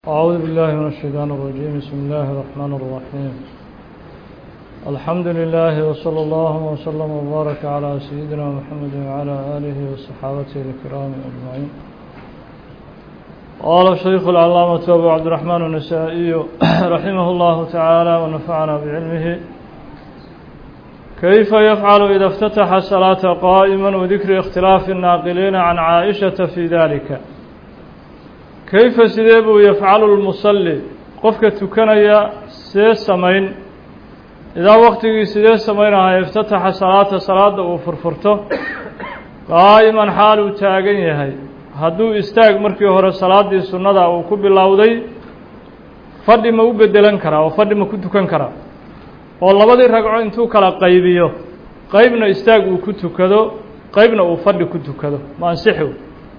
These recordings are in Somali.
أعوذ بالله من الشيطان الرجيم. بسم الله الرحمن الرحيم. الحمد لله وصلى الله وسلم وبارك على سيدنا محمد وعلى آله وصحابته الكرام أجمعين. قال الشيخ العلامة أبو عبد الرحمن النسائي رحمه الله تعالى ونفعنا بعلمه: كيف يفعل إذا افتتح الصلاة قائما وذكر اختلاف الناقلين عن عائشة في ذلك؟ كيف سيدب يفعل المصلي قفك تكنيا سيسمين إذا وقت سيسمين يفتتح صلاة وفرفرته قائما حاله تاغنيه هدو استاغ مركي هور صلاة دي سنة أو كب اللهودي فدي ما بدلن كرا وفدي ما كتكن كرا والله بدي رجعوا انتو كلا قيبيو قيبنا استاغ وكتكدو قيبنا وفدي كتكدو ما انسحوا.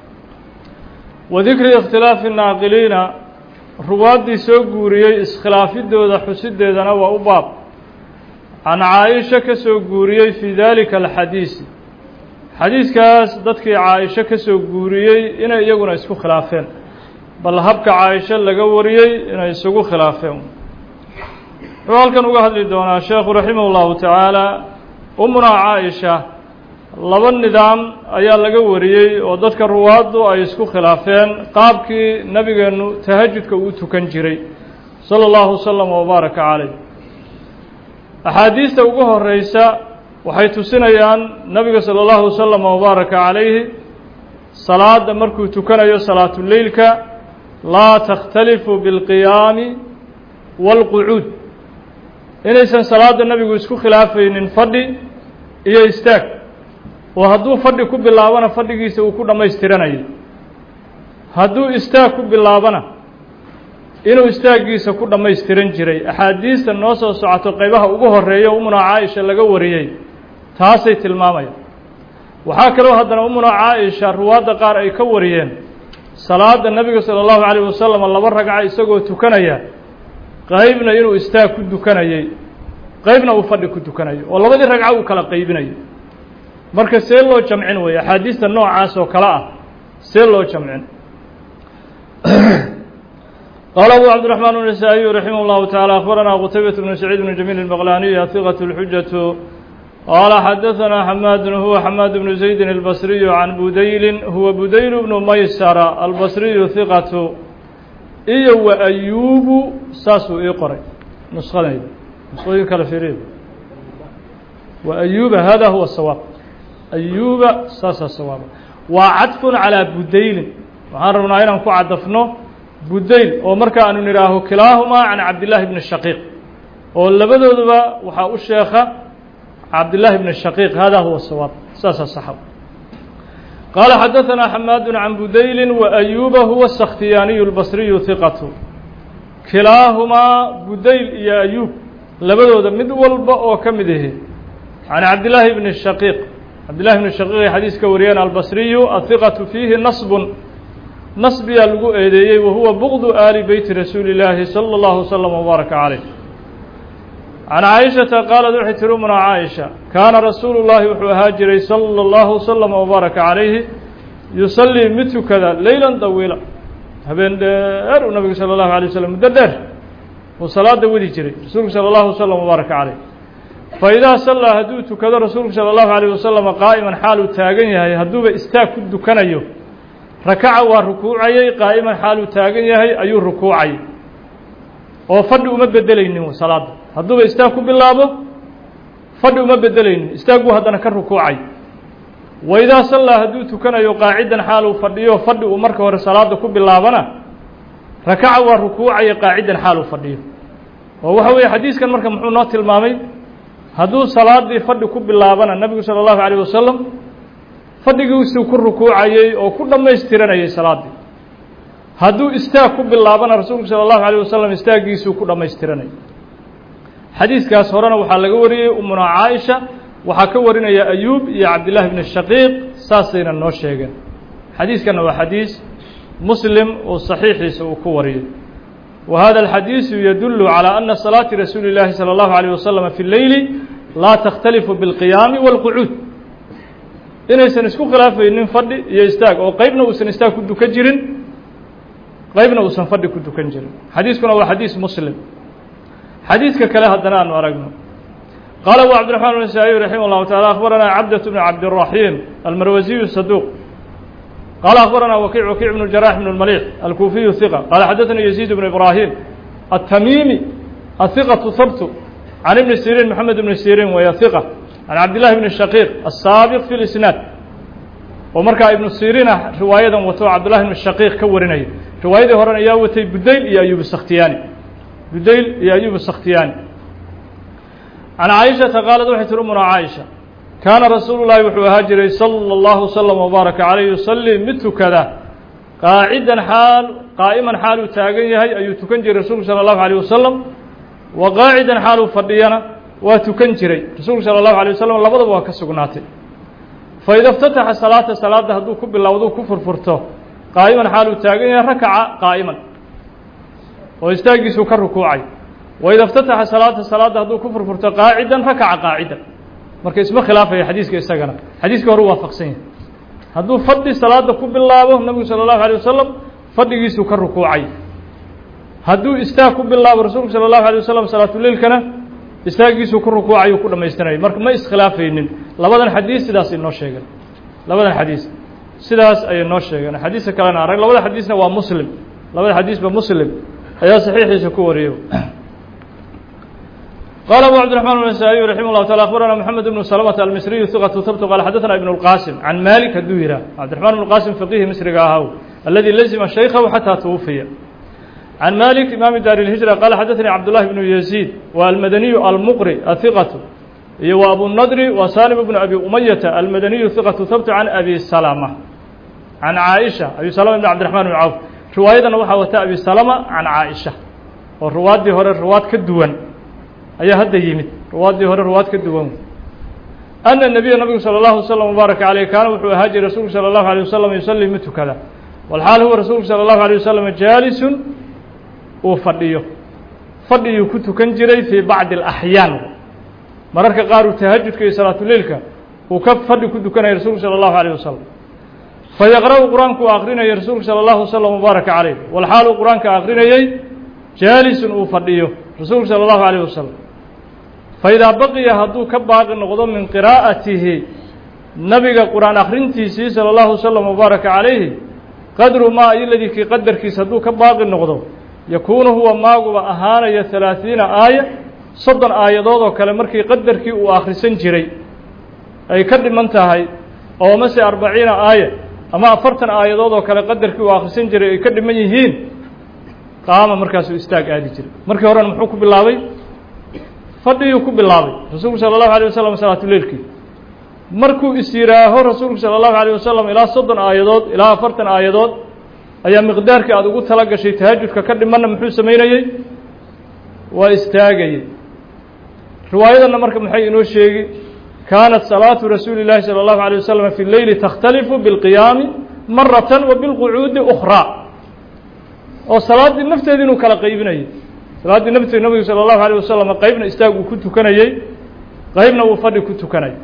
وذكر اختلاف الناقلين روادي سوغوريي اسخلافيدودا حسيديدنا waa u baab عن عائشة كسوغوريي في ذلك الحديث حديثkaas dadkii عائشة كسوغوريي inay iyaguna isku khilaafeen bal habka عائشة laga wariyay inay isugu khilaafeen halkan uga hadli doona sheekhu rahimahullahu ta'ala umuna عائشة laba nidaam ayaa laga wariyay oo dadka ruwaadu ay isku khilaafeen qaabkii nabigeenu tahajjudka uu tukan jiray sallallahu sallam wa baraka calayh. axaadiista ugu horeysa waxay tusinayaan nabiga sallallahu sallam wa baraka calayhi salaada markuu tukanayo salaatul leylka laa takhtalifu bil qiyaami wal qu'ud, inaysan salaada nabigu isku khilaafaynin fadhi iyo istaag, oo hadduu fadhi ku bilaabana fadhigiisa uu ku dhammaystiranayo, hadduu istaag ku bilaabana inuu istaagiisa ku dhammaystiran jiray. axaadiista noo soo socoto qaybaha ugu horeeya umuna caaisha laga wariyey taasay tilmaamayaan. waxaa kaloo haddana umuna caaisha ruwaadda qaar ay ka wariyeen salaada nabiga sala allahu calayh wasalam laba ragca isagoo tukanaya qaybna inuu istaag ku tukanayay qaybna uu fadhi ku tukanayo oo labadii ragca uu kala qaybinayo. marka see loo jamcin weeye axaadiista noocaas oo kale ah see loo jamcin? قال أبو عبد الرحمن النسائي رحمه الله تعالى: أخبرنا قتيبة بن سعيد بن جميل البغلاني ثقة الحجة قال حدثنا حماد هو حماد بن زيد البصري عن بديل هو بديل بن ميسر البصري ثقة وأيوب ساسو إقرأ نسخين كالفريد وأيوب هذا هو الصواب. أيوب ساس الصواب وعطف على بديل وعرفنا هنا نكو عطفنا بديل ومركا أن نراه كلاهما عن عبد الله بن الشقيق واللبدو ذبا وحاء الشيخ عبد الله بن الشقيق هذا هو الصواب ساس الصحاب. قال حدثنا حماد عن بديل وأيوب هو السختياني البصري ثقة كلاهما بديل يا أيوب لبدو ذا مدول بأو كمده عن عبد الله بن الشقيق. عبد الله بن الشقيق حديث كوريان البصري الثقة فيه نصب يلقو إيديه وهو بغض آل بيت رسول الله صلى الله عليه وسلم وبارك عليه. عن عائشة قالت وحيت من عائشة: كان رسول الله وهاجري صلى الله عليه وسلم وبارك عليه يصلي مثل كذا ليلا طويلا هبين دير النبي صلى الله عليه وسلم دير وصلاة ودي جري رسول صلى الله عليه وسلم وبارك عليه. فإذا صلى هدوت كذا رسول صلى الله عليه وسلم قائما حاله تاغنيه هدوب استاك دكنيو ركع وركوعي قائما حاله تاغنيه ايو ركوعي oo fadhi uma bedelaynin salaad hadduu istaag ku bilaabo fadhi uma bedelaynin istaagu hadana ka rukuucay. wayda salla haduu tukanayo qaacidan xaalu fadhiyo fadhi uu marka hore salaada ku bilaabana rakaca wa rukuucay qaacidan xaalu fadhiyo. oo waxa weeye xadiiskan marka muxuu noo tilmaamay hadduu salaadii fadhi ku bilaabana nabigu sallallahu alayhi wasallam fadhigiisu ku rukuucayay oo ku dhammaystiranayay salaadii, hadduu istaag ku bilaabana rasuulku sallallahu alayhi wasallam istaagiisu ku dhammaystiranay. xadiiskaas horena waxaa laga wariyay umuna caaisha waxaa ka warinaya ayuub iyo cabdillah ibn shaqiiq saasayna noo sheegeen. xadiiskana waa xadiis muslim oo saxiixiisa uu ku wariyay. وهذا الحديث يدل على أن صلاة رسول الله صلى الله عليه وسلم في الليل لا تختلف بالقيام والقعود، inaysan isku khilaafaynin fadhi iyo istaag oo qaybna uusan istaag ku duka jirin qaybna uusan fadhi ku tukan jirin xadiiskuna waa xadiis muslim xadiiska kale haddana aanu aragno qaala abu cabdiraxmaan النasaaئي raximah الlahu taعalى akhbaranaa cabdaة bn cabdالرaحيم almarwasiyu saduq qaala akhbaranaa wakiic bn الjarاح bn الmalيح alkuufiyu ثiqة qaala xadaثanii yaزيid bn ibrahim الtamimi الثiqaةu habtu can ibni sirin mxamed ibni sirin waya ثiqة can cabdillahi bn shaqiiq الsaabiq fi اlisnaad oo markaa ibnu sirina riwaayadan wato cabdullahi bn shaqiiq ka warinaya riwaayadii horena ayaa watay budayl iyo ayub الsakhtiyaani budayl iyo ayub الsakhtiyaani can caaishata qaalad waxay tiri umuna caaisha kaana rasuulu llahi wuxuu ahaa jiray salى اllahu wslm wbaaraka calayh yusalii mid tukada qaacidan xaal qaa'iman xaal uu taagan yahay ayuu tukan jiray rasuulku salى اllahu alيه wasalam wa qaacidan xaal uu fadhiyana waa tukan jiray rasuulku salى اllahu alيه wasalam labadaba waa ka sugnaatay faida اftataxa salaata salaadda hadduu ku bilowdo ku furfurto qaa'iman xaal uu taagan yahay rakaca qaa'iman oo istaagiisuu ka rukuucay waida اftataxa salaadda hadduu ku furfurto qaacidan rakaca qaacidan marka isma khilaafaya xadiiska isagana xadiiska hore waafaqsan yahay hadduu fadhi salaada ku bilaabo nabigu salى الlahu عalيه wasalam fadhigiisuu ka rukuucay hadduu istaag ku bilaabo rasuulku salى الlahu عalيه wasalam salaatuleilkana istaagiisuu ku rukuucayuu ku dhamaystanayay marka ma iskhilaafaynin labadan xadiis sidaas inoo sheegeen labadan xadiis sidaas ayay noo sheegeen xadiiska kalena arag labada xadiisna waa muslim labada xadiisba muslim ayaa saxiixiisa ku wariyay قال أبو عبد الرحمن النسائي رحمه الله تعالى أخبرنا محمد بن سلمة المصري ثقة ثبت قال حدثنا ابن القاسم عن مالك الدويرة عبد الرحمن بن القاسم فقيه مصري قاهو الذي لزم شيخه حتى توفي عن مالك إمام دار الهجرة قال حدثني عبد الله بن يزيد والمدني المقري الثقة وأبو النضر وسالم بن أبي أمية المدني ثقة ثبت عن أبي سلمة عن عائشة أبي سلمة بن عبد الرحمن بن عوف رواية وحوت أبي سلمة عن عائشة والرواد دي هور الرواد كدوان ayaa hadda yimid ruwaadii hore ruwaad ka duwan ana nabiya nabigu salى اllahu wslam wbaaraka caleyh kaana wuxuu ahaa jiray rasuulku salى اllahu alيه wasalam yusalii mid tukada walxaal huwa rasuulku salى اllahu alيه wasalam jaalisun uu fadhiyo fadhiyuu ku tukan jiray fii bacdi اlaxyaan mararka qaar uu tahajudka iyo salaatuleilka uu ka fadhi ku tukanaya rasuulku salى اllahu alيه wasalam fayaqra'u qur-aanku uu akrinayay rasuulku salى اllahu wslam wbaaraka caleyh walxaal uu qur-aanka akrinayey jaalisun uu fadhiyo rasuulku salى اllahu alيه wasalam faidaa baqiya hadduu ka baaqi noqdo min qiraa'atihi nabiga qur-aan akrintiisii salى اllahu wslam wbaaraka calayhi qadru maa iladii kii qadarkiisa hadduu ka baaqi noqdo yakuunu huwa maaguba ahaanaya 30 aaya 30 aayadood oo kale markii qadarkii uu akhrisan jiray ay ka dhiman tahay oo mase 40 aaya ama 40 aayadood oo kale qadarkii uu akhrisan jiray ay ka dhiman yihiin qaama markaasuu istaag aadi jiray markii horena muxuu ku bilaabay fadhiyuu ku bilaabay rasuulku salى الlahu عalيه wasalam salaatuleilkii markuu is yihaaho rasuulku salى الlahu عalيه wasalam ilaa 30 aayadood ilaa 40 aayadood ayaa miqdaarkii aada ugu tala gashay tahajudka ka dhimanna muxuu samaynayey waa istaagayey riwaayadanna marka maxay inoo sheegi kaanat salaatu rasuuli الlahi salى الlahu عalيه wasalam fi leyli takhtalifu biاlqiyaami marata wa biاlqucuudi أkraa oo salaaddii nafteedi inuu kala qaybinayay salaaddii nafteedi nabigu salى الlahu عalيه wasalam qeybna istaag uu ku tukanayey qeybna uu fadhi ku tukanayay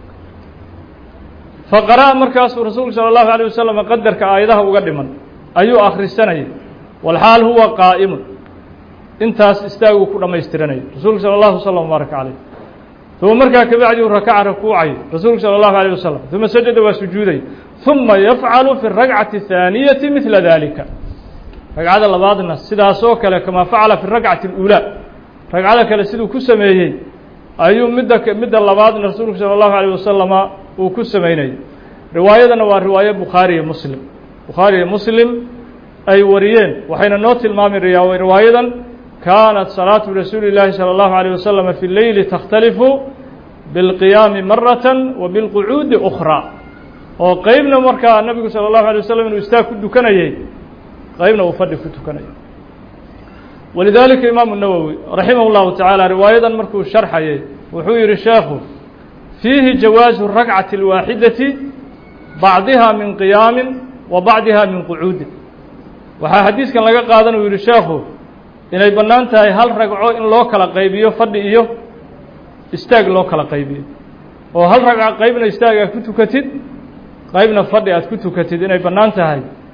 faqara'a markaasuu rasuulku salى الlahu عalيه wasalam qadarka aayadaha uga dhiman ayuu akhrisanayay walxaal huwa qaa'imun intaas istaaguu ku dhamaystiranayay rasuulku salى الlahu wslam wbaaraka caleyh uma markaa kabacdi uu rakaca rakuucay rasuulku salى الlahu عalيه wasalam uma sajada waa sujuuday uma yafcalu fi الragcati الثaaniyati midla dalika ragcada labaadna sidaasoo kale kamaa facala fi الragcati اlأulaa ragcada kale siduu ku sameeyey ayuu midda labaadna rasuulku salى الlahu عalيه wasalama uu ku samaynayay riwaayadana waa riwaaye bukhaariyo muslim bukhaariyo muslim ay wariyeen waxayna noo tilmaamay riwaayadan kaanat salaatu rasuuli الlahi salى الlahu عalيه wasalam fi leyli takhtalifu biاlqiyaami marata wa biاlqucuudi أkraa oo qeybna markaa nabigu salى الlahu عalيه wasalam inuu istaag ku tukanayey qaybna uu fadhi ku tukanayo walidalika imaamu الnawowi raximah اllahu taعaalى riwaayadan markuu sharxayay wuxuu yihi sheekhu fiihi jawaazu الragcati الwaaxidati bacdiha min qiyaami wa bacdiha min qucuudin waxaa xadiiskan laga qaadan uu yihi sheekhu inay bannaan tahay hal ragco in loo kala qaybiyo fadhi iyo istaag loo kala qaybiyo oo hal ragco qaybna istaag aad ku tukatid qaybna fadhi aad ku tukatid inay bannaan tahay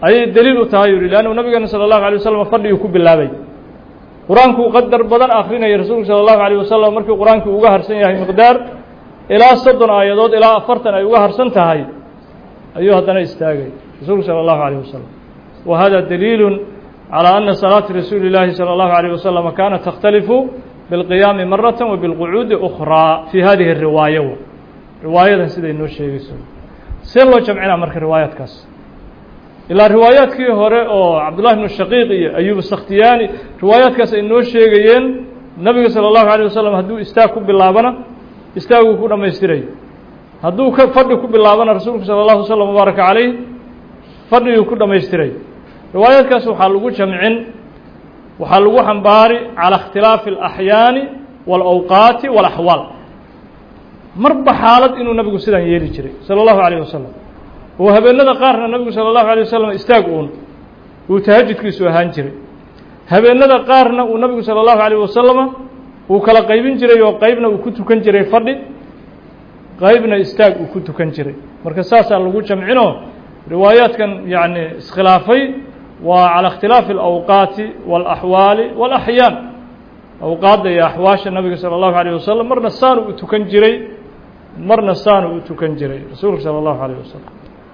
ayay daliil u tahay yuri lannu nabigeena salى الlahu عalيه wasalam fadhiguu ku bilaabay qur-aankuu qadar badan akrinaya rasuulku salى الlahu عalيه wasalam markii qur-aankii uga harsan yahay miqdaar ilaa 30 aayadood ilaa 40 ay uga harsan tahay ayuu haddana istaagay rasuulku salى الlahu عalيه wasalam wa hada daliilu calى ana salaata rasuuli اllahi salى الlahu عalيه wasalam kaanat takhtalifu biاlqiyaami marata wa biاlqucuudi أkhraa fi hadihi الriwaaya riwaayadan siday noo sheegayso see loo jamcinaa marka riwaayaadkaas ilaa riwaayaadkii hore oo cabdullahi bnu shaqiiq iyo ayuub sakhtiyaani riwaayaadkaas ay noo sheegayeen nabiga salى الlahu عalيه wasalam hadduu istaag ku bilaabana istaaguu ku dhammaystirayo hadduu fadhi ku bilaabana rasuulku salى الlahu وsلم وbaaraka عalayh fadhiguu ku dhammaystirayo riwaayaadkaas waxaa lagu jamcin waxaa lagu xambaari calى اkhtilaafi الأxyaani والأwqaati والأxwaal marba xaalad inuu nabigu sidaan yeeli jiray salى الlahu عalيه wasalam oo habeenada qaarna nabigu salى الlahu عalيه wasalam istaag uu tahajudkiisu ahaan jiray habeenada qaarna uu nabigu salى الlahu عalيه wasalama uu kala qaybin jiray oo qaybna uu ku tukan jiray fadhi qaybna istaag uu ku tukan jiray marka saasaa lagu jamcino riwaayaadkan yani iskhilaafay waa calى اkhtilaafi الأwqaati والأxwaali والأxyaan awqaadda iyo axwaasha nabiga salى الlahu عalيه wasalam marna saanu u tukan jiray marna saanu u tukan jiray rasuulka salى الlahu عalيه wasalam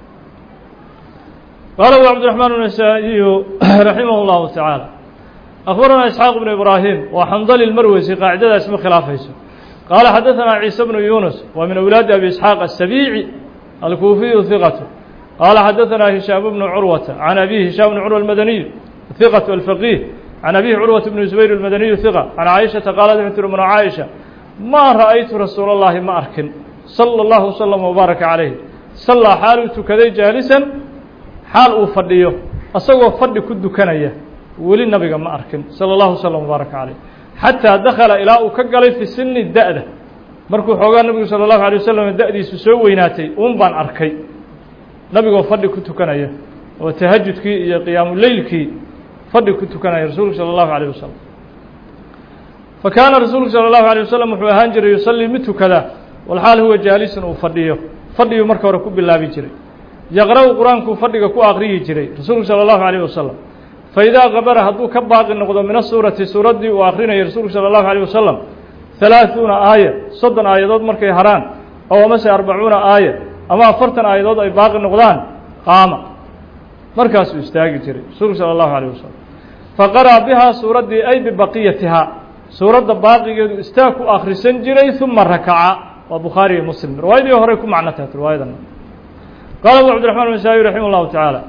qaala abu cabdiرaحmaan النasaaئiyu raximah الlahu taعaalى أخبرنا إسحاق بن إبراهيم وحنظل المروزي قاعدة اسمه خلافيسه قال حدثنا عيسى بن يونس ومن أولاد أبي إسحاق السبيعي الكوفي ثقته قال حدثنا هشام بن عروة عن أبيه هشام بن عروة المدني ثقة الفقيه عن أبيه عروة بن زبير المدني ثقة عن عائشة قالت بنت من عائشة ما رأيت رسول الله ما أركن صلى الله وسلم وبارك عليه صلى حاله كذي جالسا حال أفضيه أصوى فضي كد كنيه weli nabiga ma arkin salى الlahu وsلم وbaaraka عalيه xatىa dakala ilaa uu ka galay fi sini da-da markuu xoogaa nabigu salى الlahu عalيه wasalam da-diisu soo weynaatay un baan arkay nabigoo fadhi ku tukanaya oo tahajudkii iyo qiyaamuleylkii fadhi ku tukanaya rasuulku salى الlahu عalيه wasalam fakaana rasuulku salى الlahu عalيه wasalam wuxuu ahaan jiray yusalii mid tukada walxaal huwa jaalisun uu fadhiyo fadhiguu marka hore ku bilaabi jiray yaqra-u qur-aankuu fadhiga ku aqriyi jiray rasuulku salى الlahu عalيه wasalam faidaa kabara hadduu ka baaqi noqdo min asuurati suuraddii uu akrinayay rasuulku salى الlahu عalيه wasalam 30 aaya 30 aayadood markay haraan ow amase 40 aaya ama 40 aayadood ay baaqi noqdaan qaama markaasuu istaagi jiray rasuulku salى الlahu عalيه wasalam faqara'a bihaa suuraddii ay bibaqiyatihaa suuradda baaqigeedu istaag ku akhrisan jiray uma rakaca waa bukhaari iyo muslim riwaayadii hore ku macno tahay riwaayadan qaala abu cabdiرaحmaan النasaaئي raximah الlahu taعaalى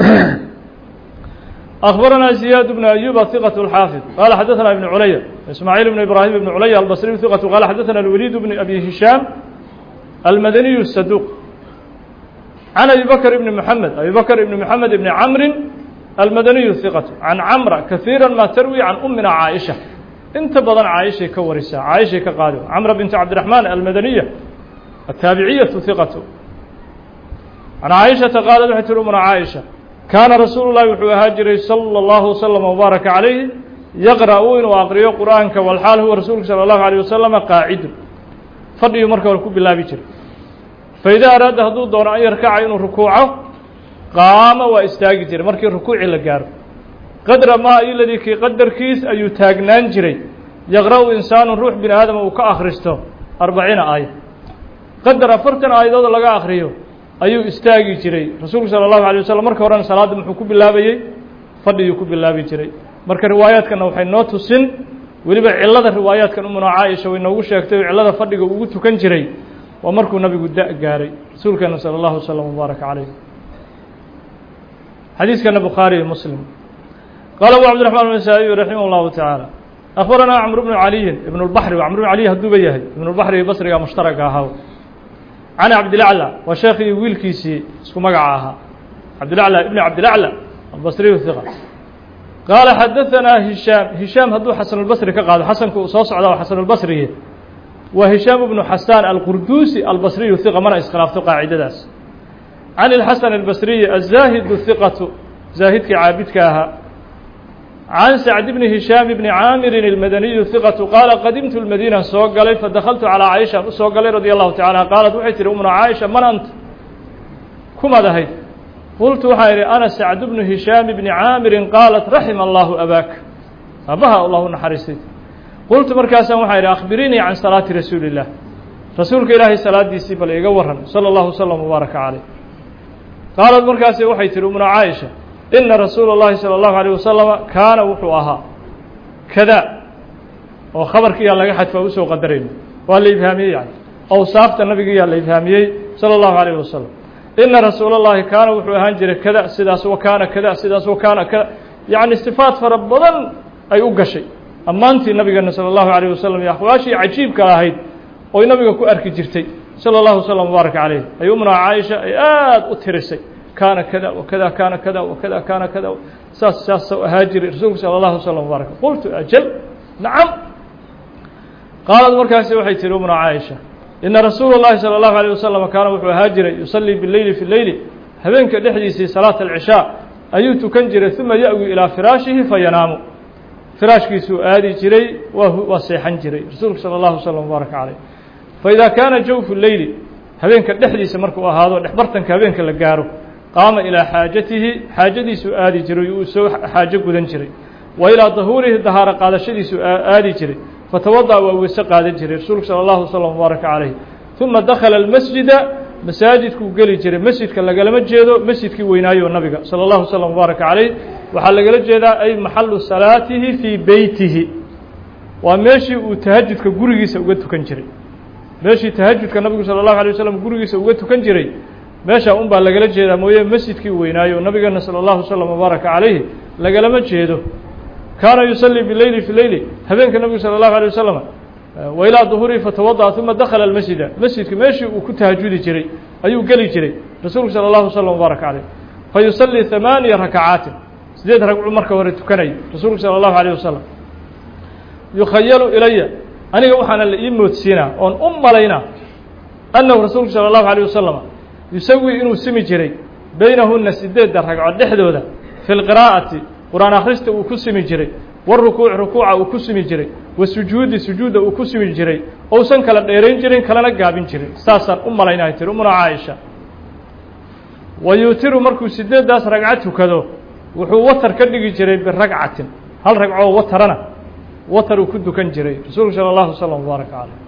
أخبرنا زياد بن أيوب ثقة الحافظ قال حدثنا ابن علي إسماعيل بن إبراهيم بن علي البصري ثقة قال حدثنا الوليد بن أبي هشام المدني الصدوق عن أبي بكر بن محمد بن عمرو المدني الثقة عن عمرو كثيرا ما تروي عن أمنا عائشة انت بدن عائشة كورسة عائشة كقادم عمرو بنت عبد الرحمن المدنية التابعية ثقة عن عائشة قالت حتى أمنا عائشة kaana rasuulu llahi wuxuu ahaa jiray salى اllahu وsلم وbaaraka عalayh yaqra'u inuu aqriyo qur'aanka walxaal huwa rasuulku salى الlahu عalيه wasalama qaacidun fadhiguu marka hore ku bilaabi jiray faidaa araada hadduu doono an yarkaca inuu rukuuco qaama waa istaagi jiray markii rukuuci la gaaro qadra maa iladii kii qadarkiis ayuu taagnaan jiray yaqra'u insaanu ruux bini aadama uu ka akhristo 40 aaya qadar 40 aayadood laga akhriyo ayuu istaagi jiray rasuulku salى الlahu عalيه wasalam marka horena salaadda muxuu ku bilaabayey fadhiguu ku bilaabi jiray marka riwaayaadkana waxay noo tusin weliba cilada riwaayaadkan umuna caaisha way noogu sheegtay oo cilada fadhiga ugu tukan jiray waa markuu nabigu da gaaray rasuulkeena salى الlahu وsلم وbaaraka عalayh xadiiskana bukhaari iyo muslim qaala abu cabdiرaحmaan النasaaئي raximah الlahu taعaalى أخبرنا cمر بن علي بن البحر cمر بن علي haduuba yahay iبن البحر iyo basriga mushtaraka ahaa عن cabdالأعلى waa sheekii wiilkiisii isku magaca ahaa cabdالأعلى بن cabdالأعلى البصري ثقة قال حدثنا هشام hadduu xaسن البصري ka qaado xaسنka uu soo socda waa xaسن البصري waa هشام بن حسان القردوسي البصري ثقة mana iskhilaafto qaacidadaas عن الحسن البصري الزاهد ثقة زاهدkii caabidka ahaa عن سعد بن هشام بن عامر المدني ثقة قال قدمت المدينة soo galay فدخلت على عائشة usoo galay رضي الله تعالى قالت waxay tihi أمنا عائشة man أنت kumaad ahayd قلت وحيري أنا سعد بن هشام بن عامر قالت رحم الله أباك أبها الله نحرسيت قلت مركاسا وحيري أخبريني عن صلاة رسول الله رسولك إلهي صلاة دي سيبا لإيقورها صلى الله وسلم وبارك عليه قالت مركاسا وحيتر من عائشة إن رسول الله صلى الله عليه وسلم كان وحوها كذا وخبرك يا الله حد فوسه قدرين واللي يفهميه يعني أو صافت النبي يا الله يفهميه صلى الله عليه وسلم إن رسول الله كان وحوها جري كذا سداس وكان كذا سداس وكان كذا يعني صفات فربضا أي أقشي أما أنت النبي صلى الله عليه وسلم يا أخواشي عجيب كلاهيد والنبي كو أركي جرتي صلى الله وسلم وبارك عليه أيومنا عائشة أترسي كان كذا وكذا كان كذا وكذا كان كذا ساس هاجر رسولك صلى الله عليه وسلم وبارك قلت أجل نعم قالت مركاسي وحيت أمنا عائشة إن رسول الله صلى الله عليه وسلم كان وحو هاجر يصلي بالليل في الليل هبينك لحديث صلاة العشاء أيوت كنجر ثم يأوي إلى فراشه فينام فراشك سؤالي جري وصيحا جري رسولك صلى الله عليه وسلم وبارك عليه فإذا كان جوف الليل هبينك لحديث مركو هذا لحبرتنك هبينك لقاره قام إلى حاجتي سؤالي جري وسو حاجة قدن جري وإلى ظهوره الظهار قال شدي سؤالي جري فتوضأ ووسق هذا جري رسولك صلى الله عليه وسلم وبارك عليه ثم دخل المسجد مساجدك وقال جري مسجدك اللي قال مجيده مسجدك وينايو النبي صلى الله عليه وسلم وبارك عليه وحل قال جيدا أي محل صلاته في بيته وماشي وتهجدك قرقيس وقدت كنجري ماشي تهجدك النبي صلى الله عليه وسلم قرقيس وقدت كنجري ماشي أمبا لقال جيدا مويا مسجدك وينايو النبي صلى الله عليه وسلم وبارك عليه لقال مجيده كان يصلي بالليل في الليل هبينك النبي صلى الله عليه وسلم وإلى ظهوره فتوضأ ثم دخل المسجد مسجدك ماشي وكنت هجودي جري أيو قلي جري رسولك صلى الله عليه وسلم وبارك عليه فيصلي 8 ركعات سديد ركع مركه ورتكني رسولك صلى الله عليه وسلم يخيل إلي أنا وحنا اللي يموتسينا أن لينا أنه رسولك صلى الله عليه وسلم يسوي إنه سمي جري بينهن سديد ركع دحدوده في القراءة قرآن أخرسته وكسمي جري والركوع ركوع وكسمي جري والسجود سجود وكسمي جري أو سن كلا ديرين جرين كلا نقابين جري ساسا لينا يتر أمنا عائشة ويوتر مركو سديد داس ركعته كذا وحو وتر كدغي جري بالركعه هل ركعه وترنا وتر كدو كان جري رسول صلى الله عليه وسلم وبارك عليه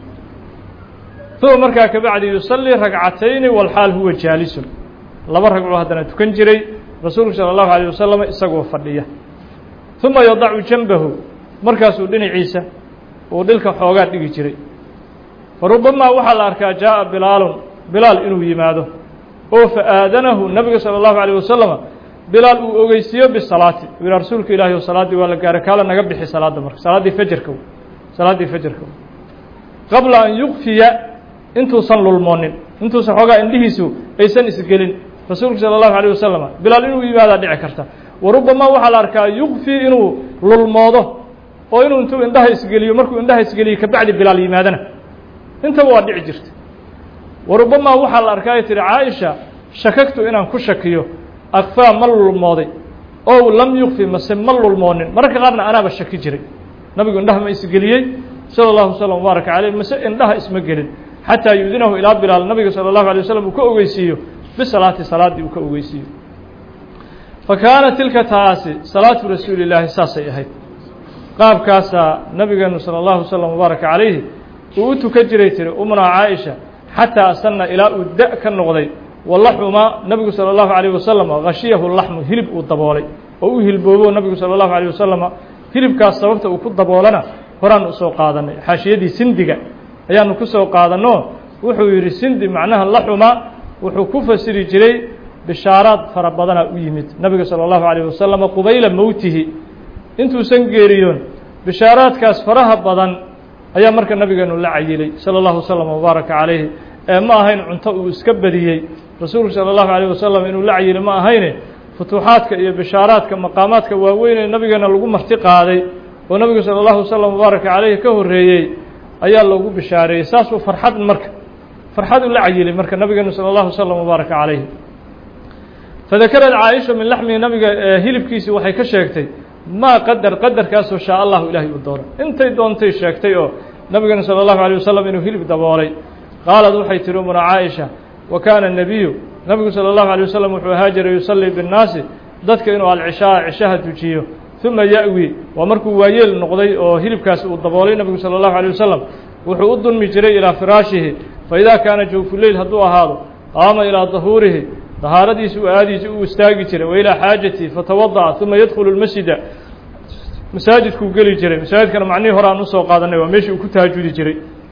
ثم مركا كبعد يصلي ركعتين والحال هو جالس لما ركعه هذا كان جري رسول صلى الله عليه وسلم اسقوا فديه ثم يضع جنبه مركاسو دني عيسى ودلك خوغا دغي جري فربما وحل اركا جاء بلال انه يماده او فآذنه النبي صلى الله عليه وسلم بلال اوغيسيو بالصلاه وير رسولك الله والصلاه ولا غاركاله نغا بخي صلاه مرك صلاه فجرك قبل ان يخفي انتو صلوا المؤمن انتو سخوغا انديسو ايسن اسغلين رسولك صلى الله عليه وسلم بلال انه يبادا دحي كرتا وربما وحال اركا يخفي انه للموده oo inuu intuu indhaha isgeliyo markuu indhaha isgeliyo ka bacdi bilaal yimaadana inta waa dhici jirtay وربما وحال اركا تري عائشه شككت inaan ku shakiyo أكفى مل الماضي أو لم يخفي مسم مل المؤمن مرك قارنا أنا بشكي جري نبي قلنا ما يسجليه صلى الله عليه وسلم وبارك عليه مس إنها اسم جلين حتى يؤذنه إلى بلال النبي صلى الله عليه وسلم وكأوجيسيه بالصلاة صلاة وكأوجيسيه فكانت تلك تاسي صلاة رسول الله ساسي هاي قاب كاسا نبي صلى الله عليه وسلم وبارك عليه وتكجريتر أمنا عائشة حتى أصلنا إلى أداء كالنغضي واللحم ما النبي صلى الله عليه وسلم غشيه اللحم هلب والضبولي أو هلبوه النبي صلى الله عليه وسلم هلب كاستوفت وكل ضبولنا قرآن سوق قادنا حاشيدي سندقة أيان كسوق قادنا وحو يري سند معناها اللحم وحو كفسر جري بشارات فربضنا ويمت النبي صلى الله عليه وسلم قبيل موته انتو سنجيريون بشارات كاس فرها بدن أيام مرك النبي قالوا لا عيلي صلى الله عليه وسلم وبارك عليه ما هين عنتو اسكبديي رسول صلى الله عليه وسلم إنه لا عيل ما هينه فتوحاتك iyo bishaaraadka maqaamaadka waaweyn ee nabigana lagu marti qaaday oo nabiga sallallahu alayhi wasallam baaraka calayhi ka horeeyay ayaa lagu bishaareeyay saas oo farxad la cayilay marka nabigana sallallahu alayhi wasallam baaraka calayhi fadakarat Aisha min lahmi nabiga hilibkiisi waxay ka sheegtay ma qadarkaas oo shaa Allah ilaahi u dooro intay doontay sheegtay oo nabigana sallallahu alayhi wasallam inuu hilib daboolay qaalad waxay tiri umar Aisha وكان النبي nabigu salى الlaهu عalيه wasalam wuxuu ahaa jiray yusalii biالnaasi dadka inuu alcishaa cishaha tujiyo ثuma ya'wi waa markuu waayeel noqday oo hilibkaas uu daboolay nabigu salى الlaهu عalيه wasalam wuxuu u dulmi jiray ilىa firaashihi faإida kaana jawfu leyl hadduu ahaado qaama ilىa dahuurihi dahaaradiisi u aadiisi uu istaagi jiray wa ilىa xaajatihi fatawadaأa ثuma yadkulu الmasjida masaajidkuu geli jiray masaajidkana macnihii hore aan usoo qaadanay waa meeshii uu ku tahajudi jiray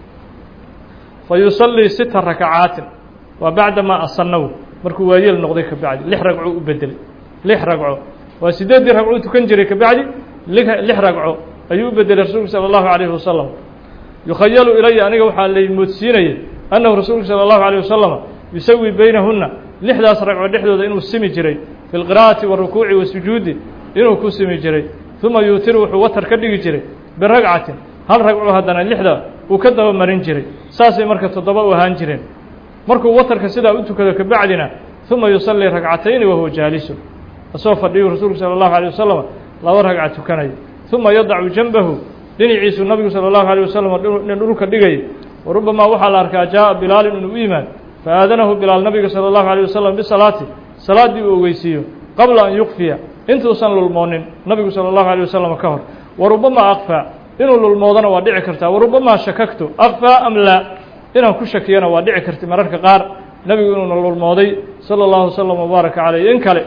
fayusallii 6 rakacaatin waa bacdamaa asanaw markuu waayeel noqday ka bacdi 6 ragco u bedelay 6 ragco waa 8 ragco tukan jiray ka bacdi 6 ragco ayuu u bedelay rasuulku salى الlahu عalيه wasalam yukhayalu ilaya aniga waxaa lay moodsiinaya annahu rasuulku salى الlahu عalيه wasalam yusawi baynahuna 6daas ragco dhexdooda inuu simi jiray fi اlqira'ati wالrukuuci wasujuudi inuu ku simi jiray ثuma yuutiru wuxuu watar ka dhigi jiray biragcatin hal ragco haddana 6da uu ka daba marin jiray saasay marka 7 u ahaan jireen markuu watarka sidaa u tukado ka bacdina ثuma yusallii ragcatayni wahuwa jaalisu asagoo fadhiyu rasuulku salى الlahu عalيه wasalam 2 ragca tukanaya ثuma yadacu janbahu dhinaciisu nabigu salى الlahu عalيه wasalam nin dhulka dhigayay warubamaa waxaa la arkaa jaaءa bilaalin inuu u yimaad faadanahu bilaal nabiga salى الlahu عalيه wasalam bisalaati salaaddii uu ogeysiiyo qabla an yukfiya intuusan lulmoonin nabigu salى الlahu عalيه wasalam ka hor warubamaa akfaa inuu lulmoodana waa dhici kartaa warubamaa shakagtu akfaa am laa inaan ku shakiyana waa dhici karta mararka qaar nabigu inuuna lulmooday salى الlahu wasalam wbaaraka caleyh in kale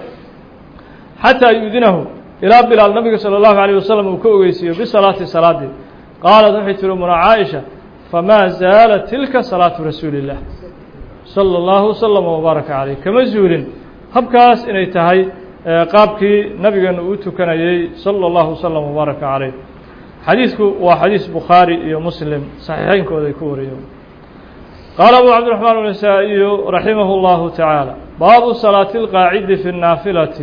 xataa yu'dinahu ilaa bilaal nabiga salى الlahu عalيه wasalam uu ka ogeysiiyo bisalaati salaadii qaalat waxay tiri umuna caaisha famaa zaalat tilka salaatu rasuuli الlah salى الlahu wasalam wbaaraka caleyh kama zuulin habkaas inay tahay qaabkii nabigeena uu tukanayey salى الlahu wasalam wbaaraka caleyh xadiidku waa xadiis bukhaari iyo muslim saxiixeynkooda ay ku wariyeen qaala abu cabdiraxmaan النasaaئiyu raximah اllahu taعaalى baabu salaaةi اlqaacidi fi الnaafilati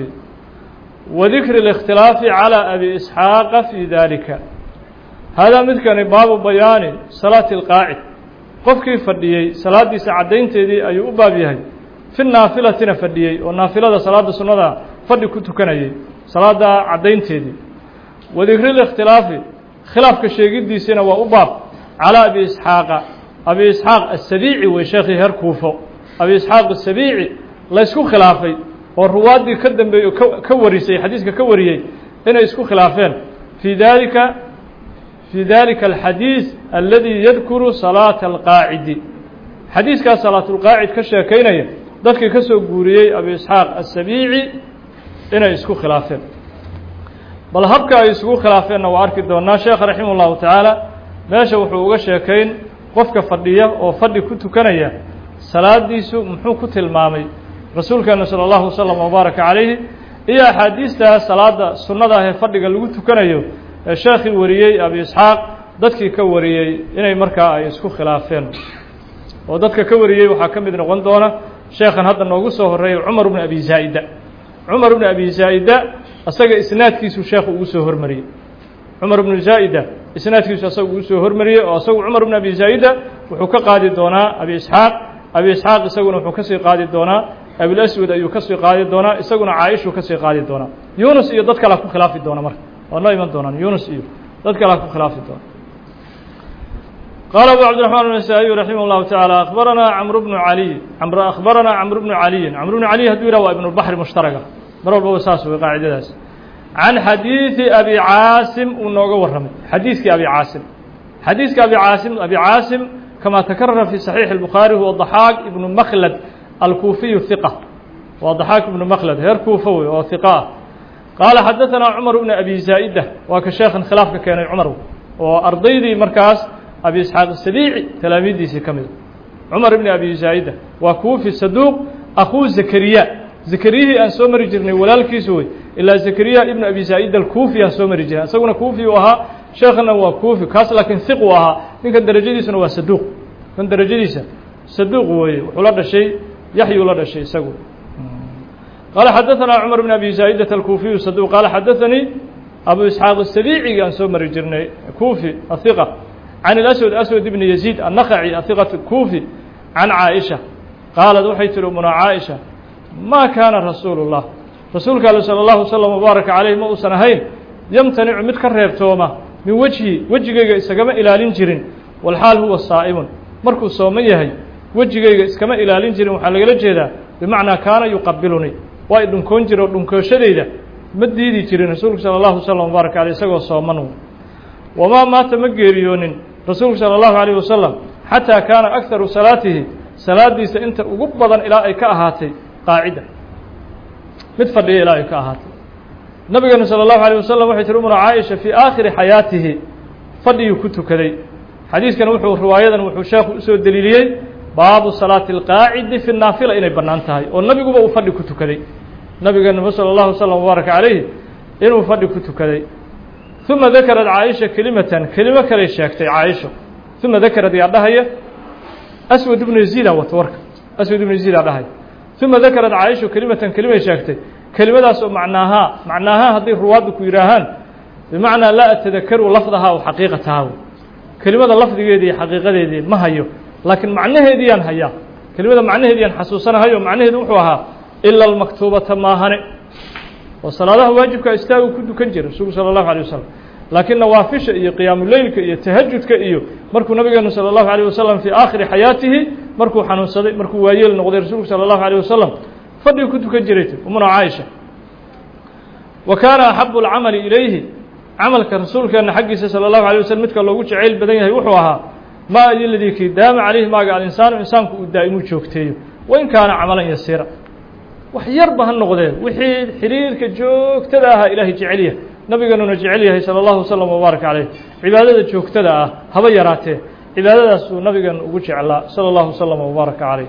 wadikri الاkhtilaafi calى abi isxaaqa fi dalika haadaa midkani baabu bayaani salaati اlqaacid qofkii fadhiyey salaadiisa caddaynteedii ayuu u baab yahay fi naafilatina fadhiyey oo naafilada salaada sunnada fadhi ku tukanayay salaada caddaynteedii wadikri الاkhtilaafi khilaafka sheegidiisina waa u baab calى abi isxaaqa abi isxaaq aلsabiici wey sheekhii heer kuufo abi isxaaq aلsabiici laysku khilaafay oo ruwaaddii ka dambeeyey oo ka warisay xadiiska ka wariyey inay isku khilaafeen fii dalika alxadiis aladi yadkuru salaata alqaacidi xadiiskaas salaatulqaacid ka sheekaynaya dadkii ka soo guuriyey abi isxaaq aلsabiici inay isku khilaafeen bal habka ay isugu khilaafeenna waa arki doonaa sheekh raximah اllahu tacaala meesha wuxuu uga sheekayn qofka fadhiya oo fadhi ku tukanaya salaadiisu muxuu ku tilmaamay rasuulkeena salى الlahu wasalam wbaaraka calayhi iyo axaadiista salaada sunnada ah ee fadhiga lagu tukanayo ee sheekhii wariyey abi isxaaq dadkii ka wariyey inay markaa ay isku khilaafeen oo dadka ka wariyey waxaa ka mid noqon doona sheekhan hadda noogu soo horeeyay cumar bnu abi zaa'ida cumar bnu abi zaa'ida asaga isnaadkiisu sheekhu ugu soo hormariyey cumar bnu zaa'ida isnaadkiisu asaga ugu soo hormariyey oo asagu cumar bnu abi zaa'ida wuxuu ka qaadi doonaa abi isxaaq isaguna wuxuu kasii qaadi doonaa abilaswad ayuu kasii qaadi doonaa isaguna caaishuu kasii qaadi doonaa yunus iyo dad kalea ku khilaafi doona marka waa noo iman doonaan yunus iyo dad kalea ku khilaafi doona qaala abu cabdiraxmaan النasaaئiyu raximah اllahu taعaalى akhbaranaa camr bnu caliy akhbaranaa camr bnu caliyin camr bnu caliy hadduu yihah waa ibn اlbaxri mushtaraga mar walbaba saas wey qaacidadaas can xadiiثi abi caasim uu nooga warramay xadiiskii abi caasim kama takarara fi صaxiixi الbukhaari huwa ضaxaaq ibnu makhlad alkuufiyu hiqa waa ضaxaaq ibnu makhlad heer kuufa wey oo hiqa ah qaala xadaثanaa cumar bnu abi zaa'ida waa ka sheekhan khilaafka keenay cumar oo ardaydii markaas abi isxaaq asabiici talaamiiddiisii ka mida cumar ibni abi zaa'ida waa kuufi saduuq akhuu zakariya zakariyihii aan soo mari jirnay walaalkiisu wey ilaa zakariya ibnu abi zaa'ida alkuufi aan soo mari jirnay isaguna kuufi uu ahaa sheekhana waa kuufi kaas laakiin hiq uu ahaa ninkan darajadiisuna waa saduuq kan darajadiisa saduuq weeye wuxuu la dhashay yaxyuu la dhashay isagu qaala xadaثanaa cumar bn abi zaa'idata alkuufiyu saduuq qaala xadaثanii abu isxaaq asabiicigi aan soo mari jirnay kuufi ahiqa can اlaswad aswad ibni yaziid annakhaci ahiqat kuufi can caaisha qaalad waxay tihi umuna caaisha maa kaana rasuulu الlah rasuulka alle salى اllahu wasalam wbaaraka calayh ma uusan ahayn yamtanicu mid ka reebtooma min wejhi wejigayga isagama ilaalin jirin walxaal huwa saa'imun markuu sooman yahay wejigayga iskama ilaalin jirin waxaa lagala jeedaa bimacnaa kaana yuqabilunii waa i dhunkoon jira oo dhunkooshadayda ma diidi jirin rasuulku sala allahu wasalam wbaaraka aleyh isagoo sooman wamaa maata ma geeriyoonin rasuulku sala allahu alayh wasalam xataa kaana akharu salaatihi salaadiisa inta ugu badan ilaa ay ka ahaatay qaacida mid fadhiya ilaa ay ka ahaatay nabigeenu salى الlahu عalيه wasalam waxay tiri umuna caaisha fii aakhiri xayaatihi fadhiyuu ku tukaday xadiiskan riwaayadan wuxuu sheekhu usoo deliiliyey baabu salaati اlqaacidi fi naafila inay bannaan tahay oo nabiguba uu fadhi ku tukaday nabigeenu salى الlahu wasalam wbaaraka calayh inuu fadhi ku tukaday uma dakarad caaisha kelimatan kelimo kaley sheegtay caaisha uma dakarad yaa dhahaya aswad ibnu yaziida wato warka aswad ibnu yaziida dhahaya uma dakarad caaisha kelimatan kelimay sheegtay kelimadaas oo macnaahaa hadday ruwaaddu ku yidhaahaan bimacnaa laa atadakaru lafdahaa o xaqiiqatahaa kelimada lafdigeedii iyo xaqiiqadeedii ma hayo laakiin macnaheediyaan hayaa kelimada macnaheediyaan xasuusanahayo macnaheedu wuxuu ahaa ila almaktuubata maahane oo salaadaha waajibka istaagu ku dukan jira rasuulku sala allahu alay wasalam laakiin nawaafisha iyo qiyaamuleylka iyo tahajudka iyo markuu nabigeenu sala allahu alayh wasalam fii aakhiri xayaatihi markuu xanuunsaday markuu waayeel noqday rasuulku sala allahu alayh wasalam fadhigu ku tukan jiray umuna caaisha wa kaana axabu alcamali ilayhi camalka rasuulkeena xaggiisa sala allahu alay waslm midka loogu jacayl badan yahay wuxuu ahaa maa iladii kii daama calayhi maaga alinsaanu insaanku uu daa'imuu joogteeyo wain kaana camalan yasiira wax yarba ha noqdee wixii xiriirka joogtada ahaa ilaahay jecel yahay nabigeenuna jecel yahay sala allahu wasalam wbaaraka calayh cibaadada joogtada ah haba yaraatee cibaadadaasuu nabigeena ugu jeclaa sala allahu wasalam wbaaraka calayh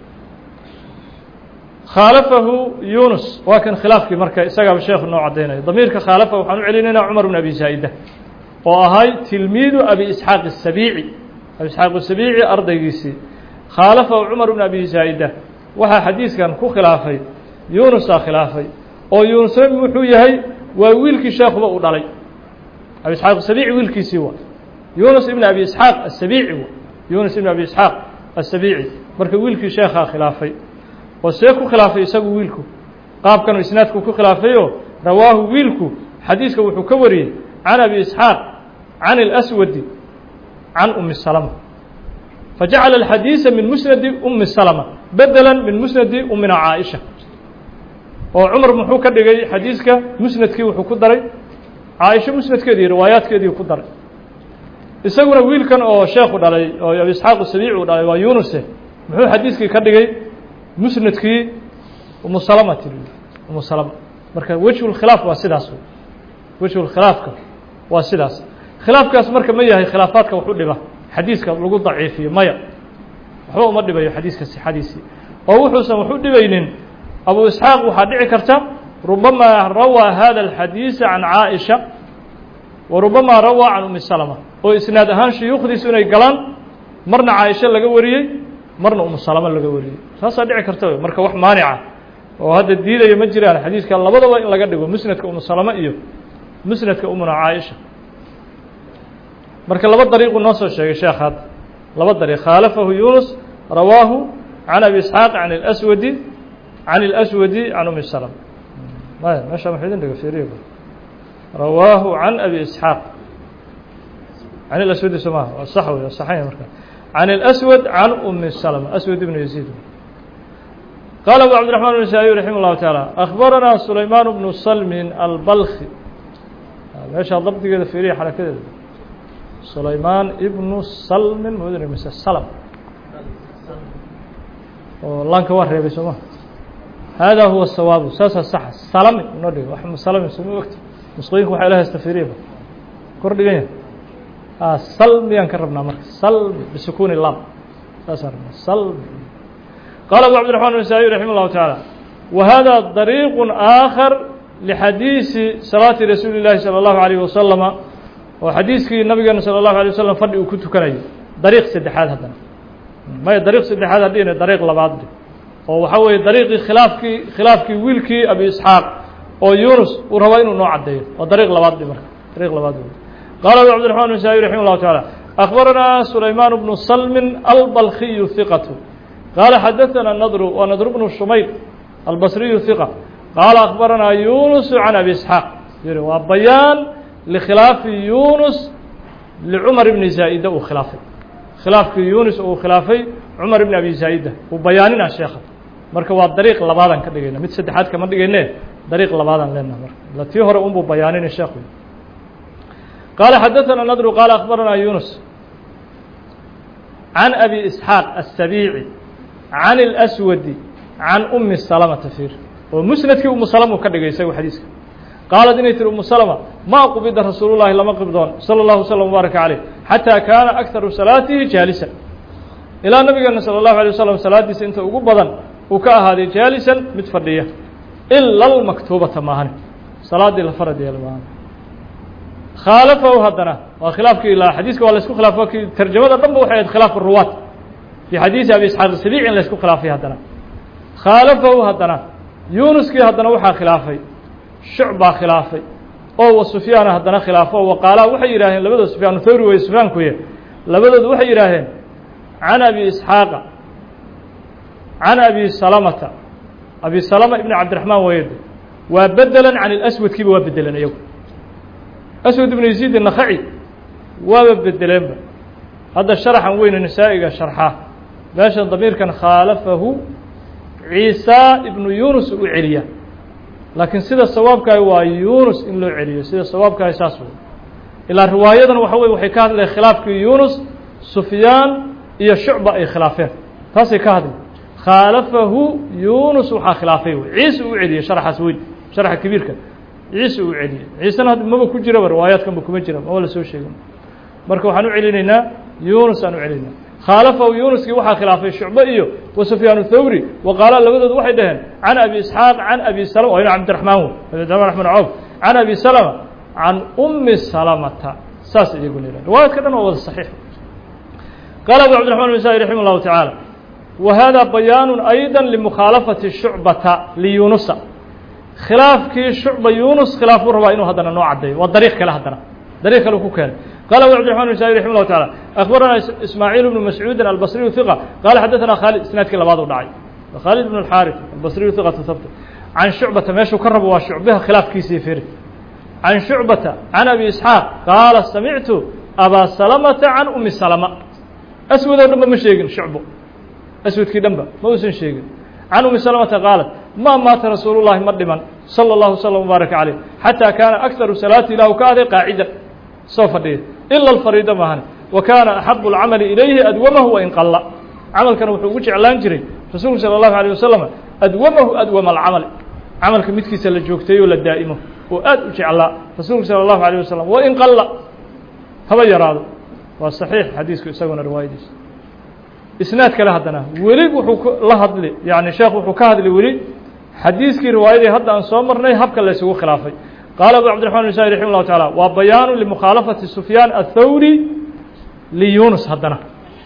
khaalafahu yunus waa kan khilaafkii marka isagaaba sheekhu noo caddaynaya damiirka khaalafa waxaan u celinaynaa cumar bn abi zaa'ida oo ahay tilmiidu abi isxaaq asabiici abi isxaaq asabiici ardaygiisii khaalafahu cumar bn abi zaa'ida waxaa xadiiskan ku khilaafay yunusaa khilaafay oo yunus wuxuu yahay waa wiilkii sheekhuba uu dhalay abi isxaaq asabiici wiilkiisii waa yunus ibn abi isxaaq asabiici wa yunus ibn abi isxaaq asabiici marka wiilkii sheekhaa khilaafay oo see ku khilaafay isagu wiilku qaabkan isnaadku ku khilaafayoo rawaahu wiilku xadiiska wuxuu ka wariyey can abi isxaaq can اlaswadi can umi salama fajacala alxadiisa min musnadi umi salama bedela min musnadi umina caaisha oo cumar muxuu ka dhigay xadiiska musnadkii wuxuu ku daray caaisha musnadkeedii riwaayaadkeedii ku daray isaguna wiilkan oo sheekhu dhalay oo abi isxaaq sabiici uu dhalay waa yunuse muxuu xadiiskii ka dhigay musnadkii umu salama tiri umu salama marka wejhu lkhilaaf waa sidaas wejhu lkhilaafka waa sidaas khilaafkaas marka ma yahay khilaafaadka wax u dhiba xadiiska lagu daciifiyo maya waxba uma dhibayo xadiiska sixadiisii oo wuxuusan wax u dhibaynin abu isxaaq waxaa dhici karta rubamaa rawaa hada alxadiisa can caaisha wa rubamaa rawaa can umi salama oo isnaad ahaan shuyuukhdiisu inay galaan marna caaisha laga wariyey marna umu salama laga wariyey saasaa dhici karta marka wax maanica oo hadda diidaya ma jiraan xadiiska labadaba in laga dhigo musnadka umu salama iyo musnadka umuna caaisha marka laba dariiquu noo soo sheegay sheekh hadda laba dariiq khaalafahu yunus rawaahu can abi isxaaq can اlaswadi can umi salama maya meesha maxuu idin dhiga fiiriyo rawaahu can abi isxaaq can اlaswadi somaha waa sax wey waa saxanya marka عن الأسود عن أم السلمة أسود بن يزيد قال أبو عبد الرحمن بن النسائي رحمه الله تعالى أخبرنا سليمان بن سلم البلخي ايش الضبط كده في ريح على كده سليمان ابن سلم مدري مثل سلم والله كوار يا بسمه هذا هو الصواب ساس الصح سلم نودي واحد سلم يسموه وقت مسقيك وحي لها استفيريه كردي جاي سلم ينكربنا مرك سلم بسكون اللام سلم قال أبو عبد الرحمن النسائي رحمه الله تعالى وهذا طريق آخر لحديث صلاة رسول الله صلى الله عليه وسلم وحديث النبي صلى الله عليه وسلم فرد وكنت كني طريق سدحات هذا ما هي طريق سدحات هذين طريق لبعض وحوي طريق خلافك ويلكي أبي إسحاق أو يونس وروين نوع عدين وطريق لبعض طريق لبعض قال أبو عبد الرحمن النسائي رحمه الله تعالى أخبرنا سليمان بن سلم البلخي ثقة قال حدثنا النضر ونضر بن الشميل البصري ثقة قال أخبرنا يونس عن أبي إسحاق وبيان لخلاف يونس لعمر بن زائدة وخلافه خلاف يونس وخلافي عمر بن أبي زائدة وبياننا الشيخ marka waa dariiq labaadan ka dhigayna mid saddexaad kama dhigayne dariiq labaadan leenaha marka latii hore unbuu bayaaninay sheekhu qaala xadaثana nadru qaala akhbarana yunus can abi isxaaq aلsabiici can اlأswadi can umi salamata fir oo musnadkii umu salama ka dhigay isagu xadiiska qaalad inay tiri umu salama maa qubida rasuulu llahi lama qibdoon salى اllahu slm wbaaraka caleyh xataa kaana akharu salaatihi jaalisan ilaa nabigeena salى اllahu alيه wasalam salaadiisa inta ugu badan uu ka ahaaday jaalisan mid fadhiya ila اlmaktuubata maahane salaadii la farad yeela maahan khaalafahu haddana waa khilaafkii ilaa xadiiska waa la isku khilaafo ki tarjamada dhan ba waxay ahayd khilaaf ruwaat fii xadiisi abi isxaaq sabiici in la isku khilaafay haddana khaalafahu haddana yunuskii haddana waxaa khilaafay shucbaa khilaafay oo wa sufyaana haddana khilaafo wa qaalaa waxay yidhaaheen labadood sufyaan thawri wey sufyaankuye labadoodu waxay yidhaaheen can abi isxaaqa can abi salamata abi salama ibn cabdiraxmaan wayde waa bedelan can ilaswadkiiba waa bedeleen iyagu aswad ibnu yaziid الnakhaci waaba bedeleenba hadda sharaxan weyne nisaa'iga sharxa meeshan damiirkan khaalafahu ciisa ibnu yunus u celiya laakiin sida sawaabkaah waa yunus in loo celiyo sida sawaabkaah saas wey ilaa riwaayadan waxa weye waxay ka hadleen khilaafkii yunus sufyaan iyo shucba ay khilaafeen taasay ka hadleen khaalafahu yunus waxaa khilaafay wey ciise u celiyey sharaxaas weyn sharaxa kabiirka ciise uu celiyey ciisena hadda maba ku jiraba riwaayaadkanba kuma jira maba la soo sheegin marka waxaan u celinaynaa yunus aan u celinaynaa khaalafahu yunuskii waxaa khilaafay shucbe iyo wa sufyaan thawri wa qaala labadoodu waxay dhaheen can abi isxaaq can abi salama waa ina cabdiraxmaan wey cabdiraxmaan raxmaan cawf can abi salama can umi salamata saas iyaguna yidhahen riwaayaadka dhan waa wada saxiix qaala abu cabdiraxman النسائي raximah الlahu taعaalى wa hada bayaanu ayضا limukhaalafati shucbata liyunusa khilaafkii shucba yunus khilaaf buu rabaa inuu haddana noo caddeeyo waa dariiq kale haddana dariiq kale ku keenay qala abu cabdiraxman النسائي raximah الlahu taعalى akhbarana ismaaciil bnu mascuudin albasriyu hiqa qaala xadaثana khaalid isnaadkii labaad u dhacay khaalid bn اlxaarif albasriyu hiqatu habta can shucbata meeshuu ka rabo waa shucbaha khilaafkiisii firi can shucbata can abi isxaaq qaala samictu abaa salamata can umi salama aswadoo dhan ba ma sheegin shucbo aswadkii dhan ba ma uusan sheegin can umi salamata qaalat ma maata rasuulu llahi ma dhiman salى اllahu slm wbaaraka caleyh xataa kaana akharu salaati ilah u ka aday qaacida soo fadhiya ila alfariida maahane wa kaana axabu اlcamali ilayhi adwamahu wain qalla camalkana wuxuu ugu jeclaan jiray rasuulku salى اllahu alيه wasalam adwamahu adwama alcamali camalka midkiisa la joogteeyo o la daa'imo oo aad u jeclaa rasuulku salى اllahu alيه wasalam wain qalla haba yaraado waa saxiix xadiisku isaguna riwaayadiisa isnaad kale haddana weli wuxuu la hadli yani sheekh wuxuu ka hadli weli xadiiskii riwaayadii hadda aan soo marnay habka la isugu khilaafay qaala abu cabdiraxman النسائي raximah الlahu taعalى waa bayaanu limukhaalafati sufyaan aلthawri liyunus haddana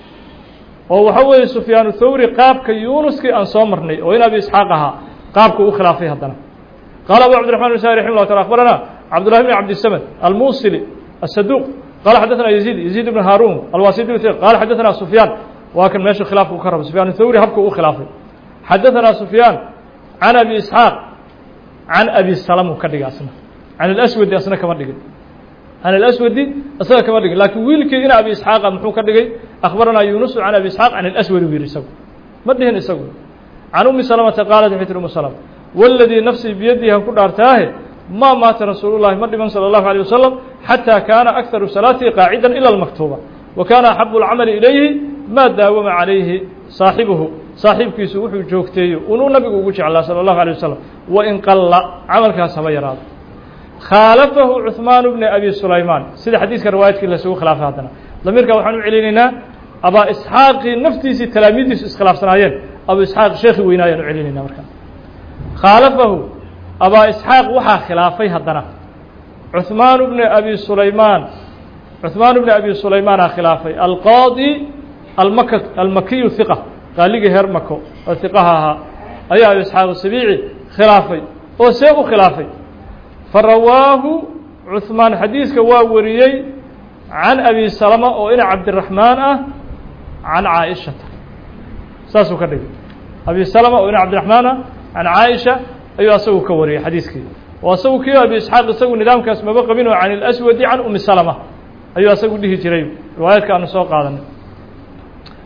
oo waxa weeye sufyaan thawri qaabka yunuskii aan soo marnay oo in abi isxaaq ahaa qaabka u khilaafay haddana qaala abu cabdiraxman النسائي raximah الlahu taعalى akhbarana cabdullahi bn cabdiلsamad almusili الsaduq qaala xadaثana yaziid bn haarun alwasidi qaala xadaثana sufyaan waa kan meesha khilaafku ka rabo sufyaan thawri habka u khilaafay xadaثana sufyaan can abi isxaaq can abi salama ka dhigay asna can اlaswadi asna kama dhigin can اlaswadi asaga kama dhigin laakiin wiilkii in abi isxaaqa muxuu ka dhigay akhbarana yunusu can abi isxaaq can اlaswadi u yihi isagu ma dhihin isagu can umi salamata qaalat waxay tiri umu salama waladii nafsii biyadihi han ku dhaartaahe ma maata rasuulu llahi ma dhiman salى اllahu alيه wasalam xataa kaana akharu salaatihi qaacida ila اlmaktuuba wa kaana axabu اlcamali ilayhi ma daawama calayhi saaxibuhu saaxiibkiisu wuxuu joogteeyo unuu nabigu ugu jeclaa salى اllahu alيه wasalam wain qalla camalkaas haba yaraado khaalafahu cuثmaan bni abi sulaymaan sida xadiiska riwaayadkii lasugu khilaafay haddana damiirka waxaan u celinaynaa abaa isxaaqii naftiisii talaamiiddiisu iskhilaafsanaayeen abu isxaaq sheekhi weynaa ayaan u celinaynaa markaa khaalafahu abaa isxaaq waxaa khilaafay haddana cuثmaan bni abi sulaymaan cuثmaan bni abi sulaymaanaa khilaafay alqaadi almakiyu hiqa qaaligii heer mako oo hiqaha ahaa ayaa abi isxaaq sabiici khilaafay oo see u khilaafay farawaahu cuثmaan xadiiska waa wariyey can abi salama oo ina cabdiraxmaan ah can caaishata saasuu ka dhigay abi salama oo ina cabdiraxmaan ah can caaisha ayuu asagu ka wariyey xadiiskii oo asagu kii abi isxaaq isagu nidaamkaas maba qabin oo can اlaswadi can umi salama ayuu asagu dhihi jiray riwaayaadka aanu soo qaadanay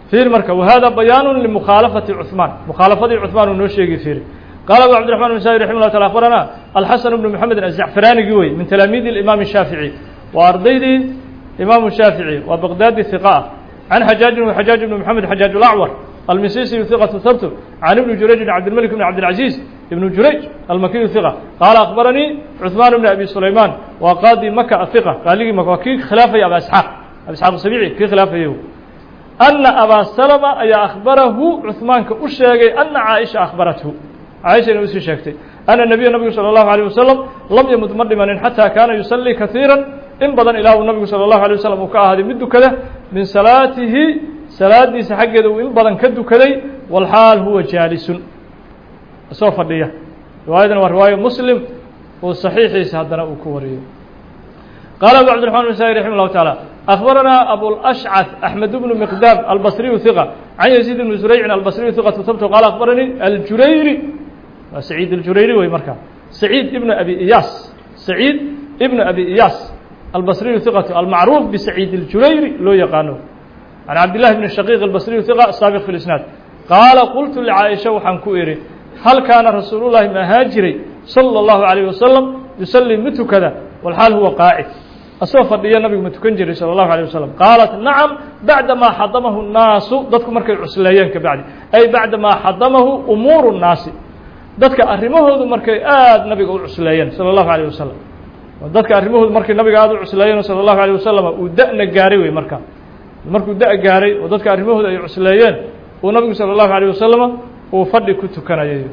فير مركا وهذا بيان لمخالفة عثمان مخالفة عثمان ونوشيقي فير قال أبو عبد الرحمن بن سعيد رحمه الله تعالى أخبرنا الحسن بن محمد الزعفراني قوي من تلاميذ الإمام الشافعي وأرضيدي إمام الشافعي وبغداد ثقة عن حجاج وحجاج بن محمد حجاج الأعور المسيسي ثقة ثبت عن ابن جريج بن عبد الملك بن عبد العزيز ابن جريج المكي ثقة قال أخبرني عثمان بن أبي سليمان وقاضي مكة الثقة قال لي مكة خلافة أبا إسحاق السبيعي كي خلافه أن أبا سلمة أي أخبره عثمان كأشياء أن عائشة أخبرته عائشة نفسه شاكتي أن النبي صلى الله عليه وسلم لم يمت مردما حتى كان يصلي كثيرا إن بدن إله النبي صلى الله عليه وسلم وكأهد مد كذا من صلاته صلاة سحقه وإن بدن كد كذي والحال هو جالس سوف الدية رواية ورواية مسلم والصحيح سهدنا وكوري قال أبو عبد الرحمن بن سعيد رحمه الله تعالى أخبرنا أبو الأشعث أحمد بن مقدام البصري ثقة عن يزيد بن زريع البصري ثقة ثبت قال أخبرني الجريري سعيد الجريري ويمركا سعيد ابن أبي إياس سعيد ابن أبي إياس البصري ثقة المعروف بسعيد الجريري لو يقانو عن عبد الله بن الشقيق البصري ثقة السابق في الإسناد قال قلت لعائشة وحنكوئري هل كان رسول الله مهاجري صلى الله عليه وسلم يسلي متى كذا والحال هو قاعد أسوف الدية النبي متكنجري صلى الله عليه وسلم قالت نعم بعدما حضمه الناس ضدكم مركز عسليين كبعد أي بعدما حضمه أمور الناس ضدك أرمه مركز نبي عسليين صلى الله عليه وسلم ضدك أرمه مركز نبي عسليين صلى الله عليه وسلم ودأنا جاري مركز دأ جاري وضدك أرمه عسليين ونبي صلى الله عليه وسلم وفرد كنت كان يجي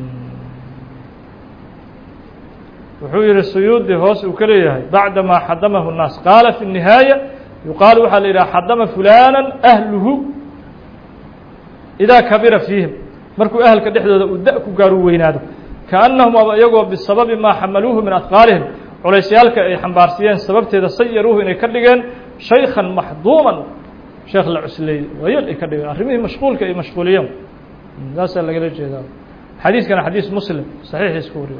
وحوير السيود هوس وكليه بعدما حدمه الناس قال في النهاية يقال وحال إذا حدم فلانا أهله إذا كبر فيهم مركوا أهل كدحدة ودأكوا قاروا وينادوا كأنهم يقوا بالسبب ما حملوه من أثقالهم وليسيالك أي حنبارسيين سببت إذا سيروه إن يكدقين شيخا محضوما شيخ العسلي ويل يكدقين أرميه مشغول كأي مشغولين لا سأل لك لجهة حديث كان حديث مسلم صحيح يسكوري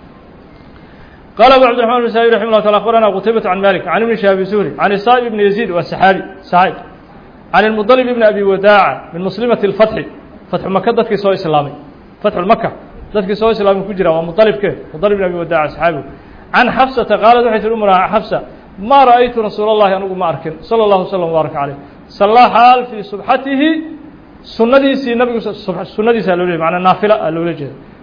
قال أبو عبد الرحمن بن سعيد رحمه الله تعالى أخبرنا قتيبة عن مالك عن ابن شهاب الزهري عن الصائب بن يزيد والسحابي سعيد عن المضلب بن أبي وداع من مسلمة الفتح فتح مكة ذاتك سوى إسلامي فتح المكة ذاتك سوى إسلامي كجرة ومضلب كيف مضلب بن أبي وداع سحابي عن حفصة قالت وحيث الأمر حفصة ما رأيت رسول الله أنه ما أركن صلى الله وسلم وبارك عليه صلى حال في سبحته سنديسي نبي سنديسي ألولي معنى نافلة ألولي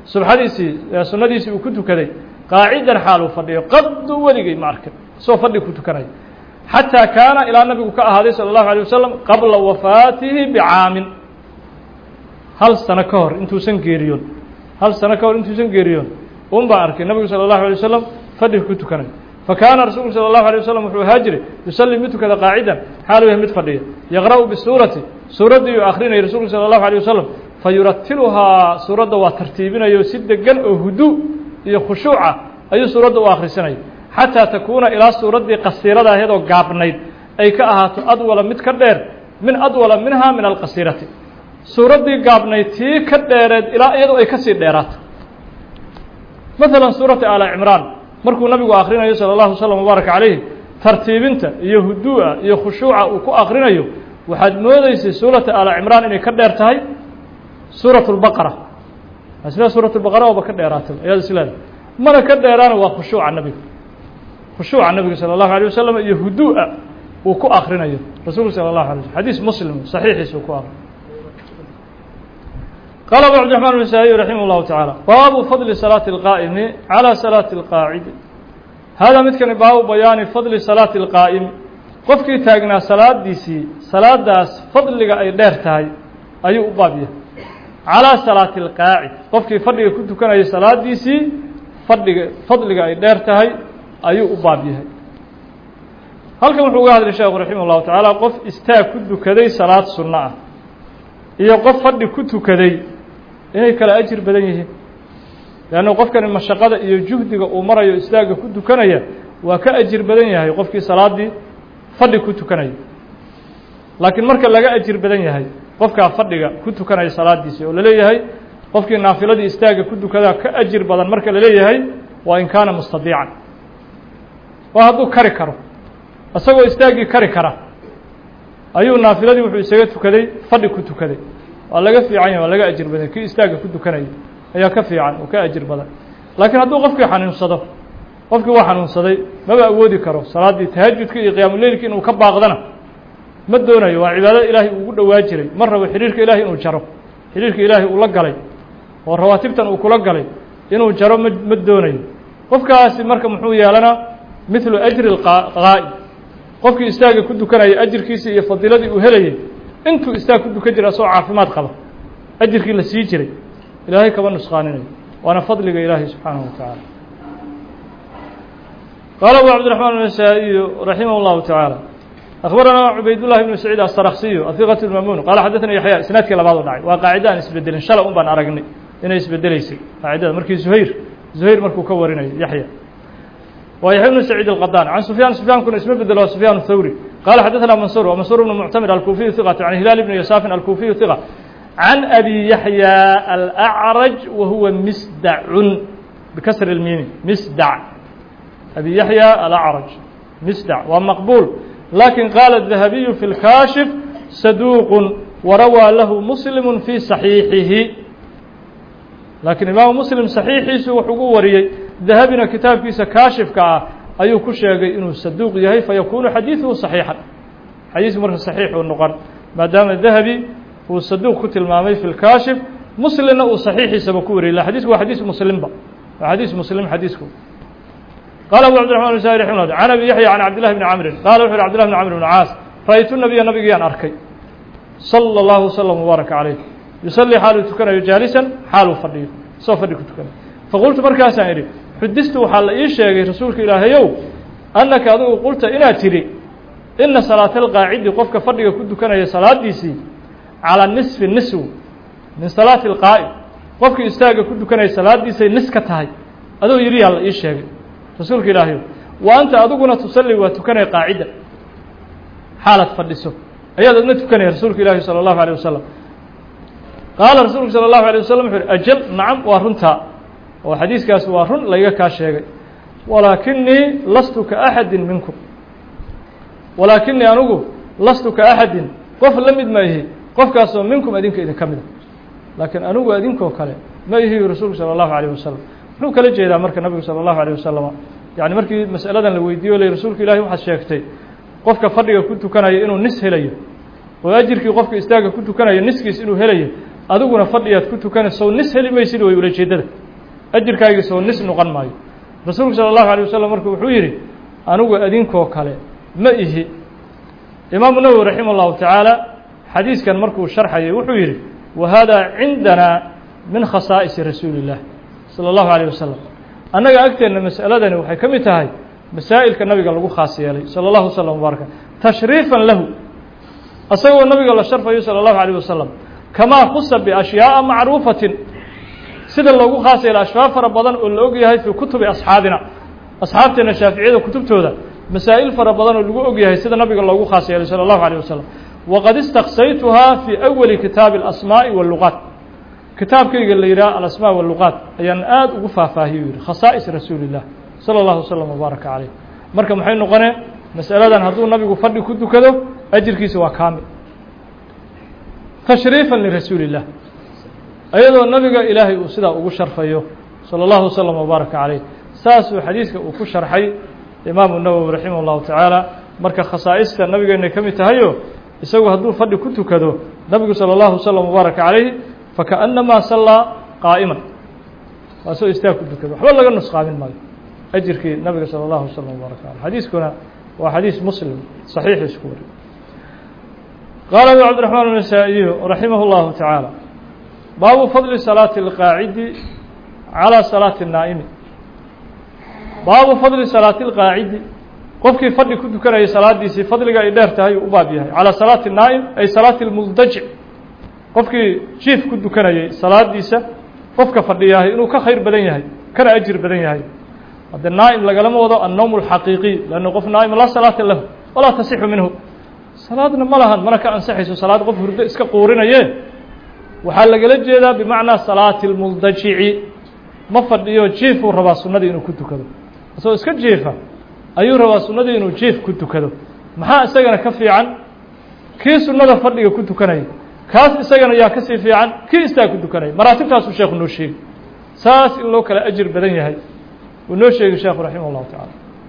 سنديسي وكنت كذي قاعدا حاله فردي قد ولقي معركة سو فردي كنت كناي حتى كان إلى النبي كأهالي صلى الله عليه وسلم قبل وفاته بعام هل سنكور انتو سنجيريون هل سنكور انتو سنجيريون بعركة النبي صلى الله عليه وسلم فردي كنت كناي فكان رسول صلى الله عليه وسلم وهو هاجري يسلم متى كذا قاعدا حاله يهمت فردي يقرأ بالسورة سورة آخرين رسول صلى الله عليه وسلم فيرتلها سورة وترتيبنا يسد جن هدوء خشوعة أي سورة آخر سنة حتى تكون إلى سورة قصيرة هذا قابنيد أي كأهات أطول متكدر من أطول منها من القصيرة سورة قابنيد تي كدر إلى أيضا أي كسير ديرات مثلا سورة آل عمران مركو النبي آخرين صلى الله عليه وسلم وبارك عليه ترتيب انت يهدوء يخشوعة وكو آخرين وحد موديس سورة آل عمران إني كدر تهي سورة البقرة أسماء سورة البقرة وبكديراتهم يا سلام مرة كديران وخشوع النبي خشوع النبي صلى الله عليه وسلم يهدوء وكو آخرين رسول صلى الله عليه وسلم حديث مسلم صحيح وكو آخر قال أبو عبد الرحمن بن سعيد رحمه الله تعالى باب فضل صلاة القائم على صلاة القاعد هذا مثل باب بيان فضل صلاة القائم قفكي تاغنا صلاة ديسي صلاة داس فضل لغا أي ديرتاي أي أبابيه على صلاة القاعد قفكي فضلك كنت كان أي صلاة ديسي فضلك أي ديرتهي أي أبابيه هل كان وحوق هذا الشيخ رحمه الله تعالى قف استاء كنت كذي صلاة سنة إيا قف فضلك كنت كذي إيه كلا أجر بدنيه لأنه قف كان المشاقة إيا جهدك أمر إيا استاء كنت كان وكأجر بدنيه قفكي صلاة دي فضلك كنت كان لكن مركا لغا أجر بدنيه qofka fadhiga ku tukanay salaadiisa oo la leeyahay qofkii naafiladii istaaga ku dukada ka ajir badan marka la leeyahay waa in kaana mustadiican waa hadduu kari karo asagoo istaagi kari kara ayuu naafiladii wuxuu isaga tukaday fadhi ku tukaday waa laga fiican yahay waa laga ajir badan kii istaaga ku tukanaya ayaa ka fiican oo ka ajir badan laakiin hadduu qofkii xanuunsado qofkii waa xanuunsaday maba awoodi karo salaaddii tahajudka iyo qiyaamuleylka inuu ka baaqdana ma doonayo waa cibaadada ilaahay uu ugu dhowaa jiray mar rabo xiriirka ilaahay inuu jaro xiriirka ilaahay uu la galay oo rawaatibtan uu kula galay inuu jaro ma doonayo qofkaasi marka muxuu yeelanaa mithlu ajri alqaa'im qofkii istaaga ku dukanaya ajirkiisii iyo fadiiladii uu helayay intuu istaag ku dukan jiray asagoo caafimaad qaba ajirkii la sii jiray ilaahay kama nusqaaninayo waana fadliga ilaahay subxaanahu watacaala qaala abu cabdiraxmaan النasaaئiyu raximah اllahu taعaalى أخبرنا عبيد الله بن سعيد الصرخسي الثقة المأمون قال حدثنا يحيى إسنادك لبعض داعي وقاعدة أن يسبدل إن شاء الله أمبان أرقني إن يسبدليسي قاعدة مركي زهير مركو كورين يحيى ويحيى بن سعيد القطان عن سفيان كنا اسمه بدل سفيان الثوري قال حدثنا منصور ومنصور بن معتمر الكوفي ثقة عن هلال بن يساف الكوفي ثقة عن أبي يحيى الأعرج وهو مسدع بكسر الميم مسدع أبي يحيى الأعرج مسدع ومقبول لكن قال الذهبي في الكاشف صدوق وروى له مسلم في صحيحه لكن إمام مسلم صحيحه وحقوق وريي ذهبنا كتاب كيس كاشف كا أيو كشيء إنه صدوق يهي فيكون حديثه صحيحا حديث مرة صحيح والنقر ما دام الذهبي هو الصدوق كتل مامي في الكاشف مسلم وصحيح سبكوري لا حديث هو حديث مسلم بقى حديث مسلم حديثه قال أبو عبد الرحمن النسائي رحمه الله عن أبي يحيى عن عبد الله بن عمرو قال وحر عبد الله بن عمرو بن العاص رأيت النبي أن أركي صلى الله وسلم وبارك عليه يصلي حاله تكنه جالسا حاله فردي سوف فردي تكنه فقلت مركاسا إلي حدثت حال إيش يا رسولك إلهي يوم أنك أدو قلت إنا تري إن صلاة القاعد قفك فردي كنت كنه صلاة ديسي على النصف النسو من صلاة القائد قفك استاغ كنت كنه صلاة ديسي نسكتهاي أدو يري الله إيش يا رسولك إلهي وأنت أدوكنا تصلي وتكني قاعدة حالة فردسه أيضا نتكني رسولك إلهي صلى الله عليه وسلم قال رسولك صلى الله عليه وسلم أجل نعم وارنتها وحديث كاس وارن لا يكاشيغي ولكني لست كأحد منكم ولكني أنوغو لست كأحد قف لمد ما يهي قف كاس منكم أدينك إذا كمل لكن أنوغو أدينكو كله ما يهي رسولك صلى الله عليه وسلم muxuu kala jeedaa marka nabigu sala allahu alayh wasalam yani markii mas'aladan la weydiiyo lay rasuulka ilaahi waxaad sheegtay qofka fadhiga ku tukanaya inuu nis helayo oo ajirkii qofka istaaga ku tukanaya niskiis inuu helayo adiguna fadhiyaad ku tukanayso nis heli maysid way ula jeedada ajirkaaga soo nis noqon maayo rasuulku sala allahu alayh wasalam marka wuxuu yidhi anigu adinkoo kale ma ihi imaamu nawowi raximah allahu tacaala xadiiskan markuu sharxayay wuxuu yidhi wa hada cindana min khasaa'isi rasuuli illah صلى الله عليه وسلم أنك أكتر مسألة وحي كم تهي مسائل كالنبي الله خاص يلي صلى الله وسلم وبارك تشريفا له أسوى النبي الله شرفه صلى الله عليه وسلم كما خص بأشياء معروفة سيد الله خاص إلى أشياء فربضان واللوغيها في كتب أصحابنا أصحابتنا الشافعية وكتبته ذا مسائل فربضان واللوغيها سيد النبي الله خاص يلي صلى الله عليه وسلم وقد استقصيتها في أول كتاب الأسماء واللغات kitaabkayga la yidhaha alasmaa waluqaat ayaan aada ugu faahfaahiyo yidhi khasaa'is rasuuliillah sala allahu wasalam wabaaraka caleyh marka maxay noqonee mas'aladan hadduu nabigu fadhi ku tukado ajirkiisa waa kaamil tashriifan lirasuulillah ayadoo nabiga ilaahay uu sidaa ugu sharfayo sala allahu wasalam wabaaraka caleyh saasuu xadiiska uu ku sharxay imaamu nawowi raximah allahu tacaala marka khasaa'ista nabigeennay ka mid tahayo isagu hadduu fadhi ku tukado nabigu sala allahu wasalam wabaaraka caleyh فكأنما صلى قائما واسو استاك دكده waxba laga nusqaamin maayo ajirkii nabiga sallallahu alayhi wasallam barakaa xadiiskuna waa xadiis muslim saxiix isku wari قال ابو عبد الرحمن النسائي رحمه الله تعالى باب فضل صلاة القاعد على صلاة النائم باب فضل صلاة القاعد qofkii fadhi ku dukanaya salaadiisi fadliga ay dheer tahay u baab yahay على صلاة النائم ay صلاة المضطجع qofkii jiif ku dukanayay salaadiisa qofka fadhiyahay inuu ka khayr badan yahay kana ajir badan yahay hada naa'im lagalama wado an-nawm al-haqiqi laana qof naa'im la salaata lahu wala tasixu minhu salaadna malahan mana ka ansaxayso salaad qof hurdo iska qoorinayee waxaa lagala jeedaa bimacnaa salaati al-muldaji'i ma fadhiyo jiif uu rabaa sunnadii inuu ku tukado asoo iska jiifa ayuu rabaa sunnadii inuu jiif ku tukado maxaa isagana ka fiican kii sunnada fadhiga ku tukanaya kaas isagana yaa ka sii fiican kii istaag ku tukanaya maraatibtaasuu sheekhu noo sheegi saas in loo kala ajir badan yahay uu noo sheegi sheekhu raximah اllahu taعala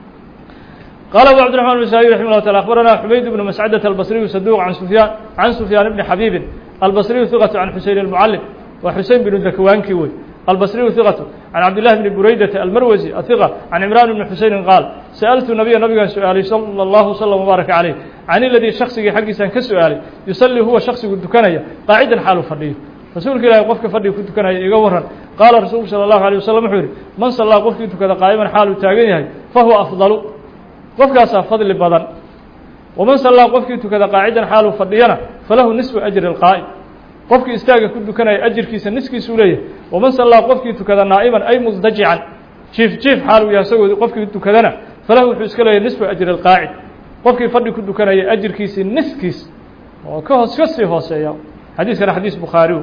قال أبو عبد الرحمن النسائي رحمه الله تعالى أخبرنا حميد بن مسعدة البصري صدوق عن سفيان بن حبيب البصري ثقة عن حسين المعلم وحسين بن ذكوان كيوي البصري ثقة عن عبد الله بن بريدة المروزي الثقة عن عمران بن حسين قال سألت نبي سؤالي صلى الله وسلم وبارك عليه عن الذي شخص حق سان كسؤالي يصلي هو شخص دكانيا قاعدا حاله فرديه رسولك الله قفك فردي كنت كان يغورن قال رسول صلى الله عليه وسلم حوري من صلى قفك كذا قائما حاله تاغن فهو أفضل qofkaasaa fadli badan waman sallaa qofkii tukada qaacidan xaaluu fadhiyana falahu nisfu ajri اlqaa'im qofkii istaaga ku dukanaya ajirkiisa niskiisuu leeyahay waman sallaa qofkii tukada naa'iman ay musdajican jiif xaaluu yahay isagoo qofkii tukadana falahu wuxuu iska leeyahay nisfu ajri اlqaacid qofkii fadhi ku dukanaya ajirkiisii niskiis oo ka sii hooseeya xadiiskana xadiis bukhaariyu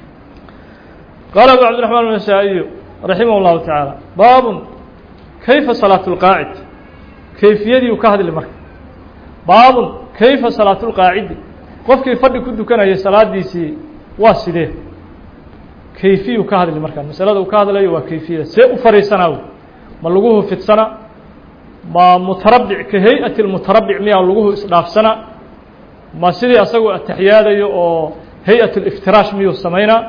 qaala abu cabdiraxmaan النasaa'iyu raximah اllahu tacaala baabun kayfa salaatu اlqaacid kayfiyadii uu ka hadli marka baabun kayfa salaatu lqaacidi qofkii fadhi ku dukanayay salaadiisii waa sidee kayfiyuu ka hadli markaa masalada uu ka hadlayo waa kayfiyada see u fariisanaa ma laguhu fidsana ma mutarabbic ka hay-ati lmutarabbic miyaa laguhu isdhaafsana ma sidii asagoo ataxiyaadayo oo hay-at liftiraash miyuu samaynaa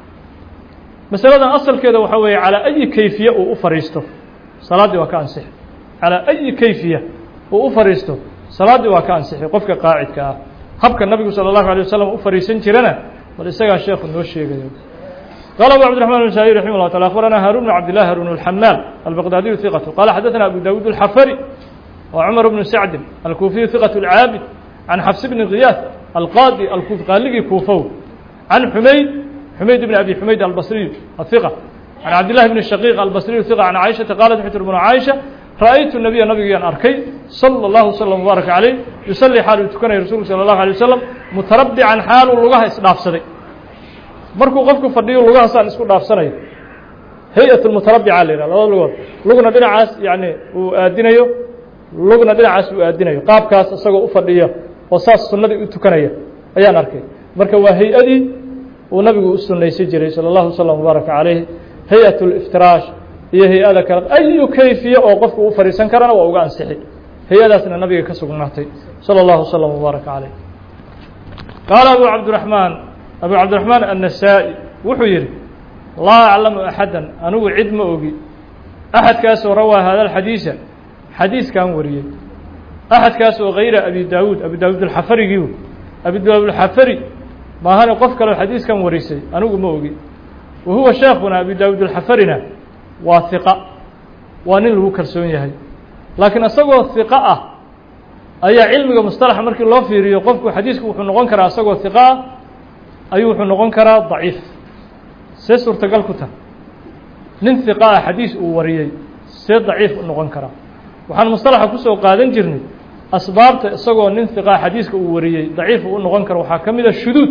masaladan asalkeeda waxaa weeye calaa ayi kayfiye uu u fariisto salaaddii waa ka ansixi calى أyi kayfiya uu u fariisto salaaddii waa ka ansixi qofka qaacidka ah habka nabigu salى الlaهu عalيه wasalam u fariisan jirana bal isagaa sheekhu noo sheegayo qala abu cabdiرaحman النasaaئي raximه الlah taعala aخbarana haarun بn cabd لlah haarun الxamaal albaqdaadiyu ثiqaة qala xadaثna abu dawud الxafari wa cmar bnu sacdi alkuufiyu ثiqaة الcaabid can xafs bni kiyaas alqaadi qaaligii kuufow can xumayd bn abi xumayd albصriyu الثiqة can cabd لlahi bn shaqiiq albصriyu ثiqة can caaishaةa qaalat waxay tiri bnu caaisha ra'aytu nabiya nabigiyaan arkay salى اllahu slm wbaaraka calayh yusalli xaaluu tukanaya rasuulku salى اllahu alيه wasalam mutarabbican xaaluu lugaha isdhaafsaday markuu qofku fadhiyo lugahaasaan isku dhaafsanayo hay-at mutarabbica la yidhah labada lugood lugna dhinacaas yani uu aadinayo lugna dhinacaas uu aadinayo qaabkaas isagoo u fadhiya oo saas sunnadii u tukanaya ayaan arkay marka waa hay-adii uu nabigu u sunnaysan jiray salى اllahu slm wbaaraka calayh hay-at liftiraash iyo hay-ada kale ayu kayfiye oo qofku u fariisan karana waa uga ansixi hay-adaasna nabiga ka sugnaatay salى اllahu slm wbaaraka calayh qaala abu cabdiraxmaan النasaaئي wuxuu yihi laa aclamu axada anigu cid ma ogi axadkaasoo rawaa hada اxadiisa xadiiskan wariyey axadkaasoo hayra abi daawuud alxafarigii abi daawud alxafari maahane qof kaleo xadiiskan warisay anigu ma ogi wa huwa sheekuna abi daawud alxafarina waa hiqa waa nin lagu kalsoon yahay laakiin isagoo hiqa ah ayaa cilmiga mustalaxa markii loo fiiriyo qofku xadiisku wuxuu noqon karaa isagoo hiqa ah ayuu wuxuu noqon karaa daciif see suurtagal ku tahay nin hiqa ah xadiis uu wariyey see daciif u noqon karaa waxaan mustalaxa kusoo qaadan jirnay asbaabta isagoo nin hiqa ah xadiiska uu wariyey daciif u noqon karo waxaa ka mid a shuduud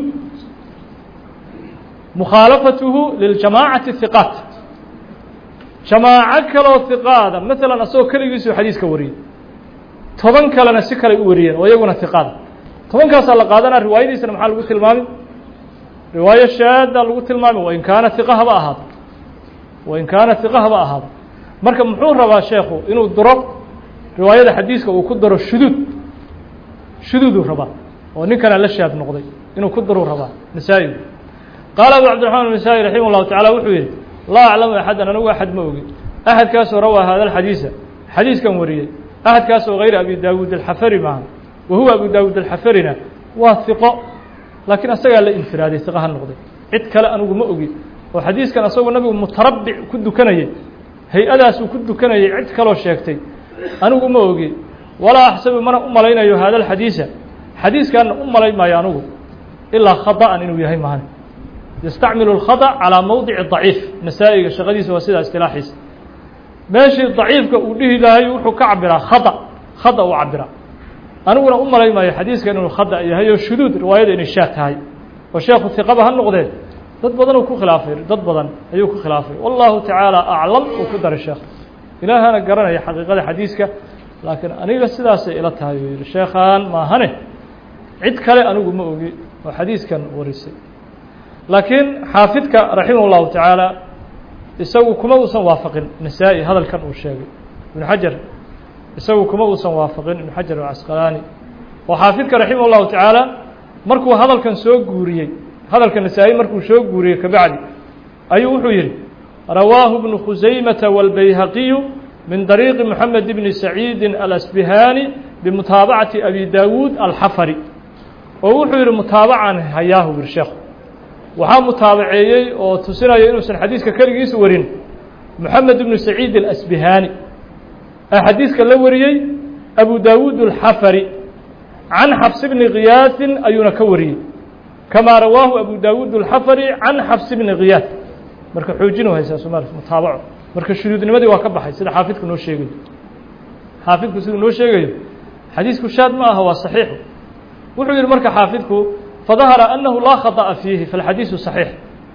mukhaalafatuhu liljamaacati hiqaat jamaaco kaloo hiqaada maalan asagoo keligiisuu xadiiska wariyey 10 kalena si kale u wariyeen oo iyaguna hiqaada 10kaasaa la qaadanaa riwaayadiisana maxaa lagu tilmaamay riwaayo shaada lagu tilmaamay wain kaana hiqa haba ahaado marka muxuu rabaa sheekhu inuu duro riwaayada xadiiska uu ku daro shuduuduu rabaa oo ninkana la shaad noqday inuu ku daruu rabaa nasaa-i qaala abu cabdiraxmaan النasaaئي raximah الlahu taعala wuxuu yihi laa aclamu axadan anigu axad ma ogi axadkaasoo rawaa hada اxadiisa xadiiskan wariyey axadkaasoo hayra abi daawuud alxafari maaha wa huwa abu daawuud alxafarina waa hiqo laakiin asagaa la infiraaday hiqaha noqday cid kale anigu ma ogi oo xadiiskan asagoo nabigu mutarabbic ku dukanayay hay-adaasuu ku dukanayay cid kaloo sheegtay anigu ma ogi walaa axsabu mana u malaynayo hada alxadiisa xadiiskanna u malayn maayo anigu ilaa khada'an inuu yahay mahan yastacmilu اlkhada calىa mowdici daciif nasaa-iga shaqadiisa waa sidaa istilaaxiisa meeshii daciifka uu dhihi lahay wuxuu ka cabiraa khada u cabiraa aniguna u malayn maayo xadiiskan inuu khada yahay oo shuduud riwaayada inay shaad tahay oo sheekhu hiqaba ha noqdee dad badan uu ku khilaafay dad badan ayuu ku khilaafay wallahu tacaala aclam uu ku daray sheekh ilaahana garanaya xaqiiqada xadiiska laakiin aniga sidaasay ila tahay uu yihi sheekhaan maahane cid kale anigu ma ogi oo xadiiskan warisay laakiin xaafidka raximah llahu tacaala isagu kuma uusan waafaqin nasaa-i hadalkan uu sheegay ibnu xajar isagu kuma uusan waafaqin ibnu xajar alcasqalaani oo xaafidka raximah llahu tacaala markuu hadalkan soo guuriyey hadalka nasaa-i markuu soo guuriyey kabacdi ayuu wuxuu yihi rawaahu bnu khusaymata wاlbayhaqiyu min dariiqi moxamed bni saciidi alasbihani bimutaabacati abi dawuud alxafari oo wuxuu yihi mutaabacan hayaahu bir sheekhu waxaa mutaabaceeyey oo tusinaya inuusan xadiiska keligiis warin moxamed bnu saciid alasbihani xadiiska la wariyey abu dawuud alxafari can xafs bni khiyaasin ayuuna ka wariyey kamaa rawaahu abu dawuud alxafari can xafs bni khiyaas marka xoojinu haysaa somaali mutaabaco marka shuruudnimadii waa ka baxay sida xaafidku noo sheegayo xaafidku siduu noo sheegayo xadiisku shaad ma aha waa saxiixu wuxuu yihi marka xaafidku fadahara anahu laa khada'a fiihi falxadiisu saxiix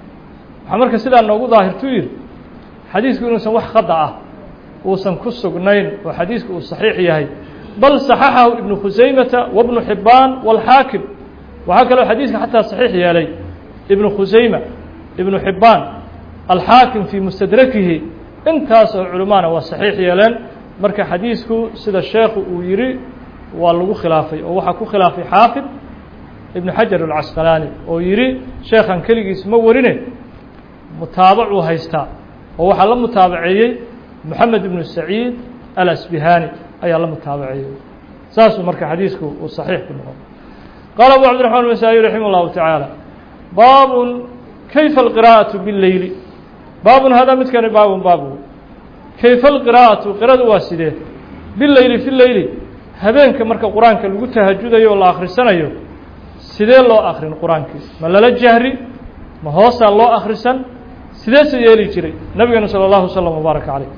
waxaa marka sidaa noogu daahirtuu yihi xadiisku inuusan wax khada ah uusan ku sugnayn oo xadiisku uu saxiix yahay bal صaxaxahu ibnu khusaymata wabnu xibaan wاlxaakim waxaa kaloo xadiiska xataa saxiix yeelay ibnu khusayma ibnu xibaan alxaakim fii mustadrakihi intaas oo culamaana waa saxiix yeeleen marka xadiisku sida sheekhu uu yihi waa lagu khilaafay oo waxaa ku khilaafay xaafid ibnu xajar alcasqalaani oo yihi sheekhan keligiis ma warine mutaabacuu haystaa oo waxaa la mutaabaceeyey moxamed ibnu saciid alasbihani ayaa la mutaabaceeyey saasuu marka xadiisku uu saxiix ku noqon qaala abu cabdiraxmaan النasaaئي raximah اllahu taعaalى baabun kayfa alqira'aةu biاleyli baabun hada midkani baabun baabu kayfa alqira'atu qiradu waa sidee bileyli fi leyli habeenka marka qur-aanka lagu tahajudayo oo la akhrisanayo sidee loo akrin qur-aankii ma lala jahri ma hoosaa loo akhrisan sideese yeeli jiray nabigeena salى اllahu wslam wbaaraka caleyh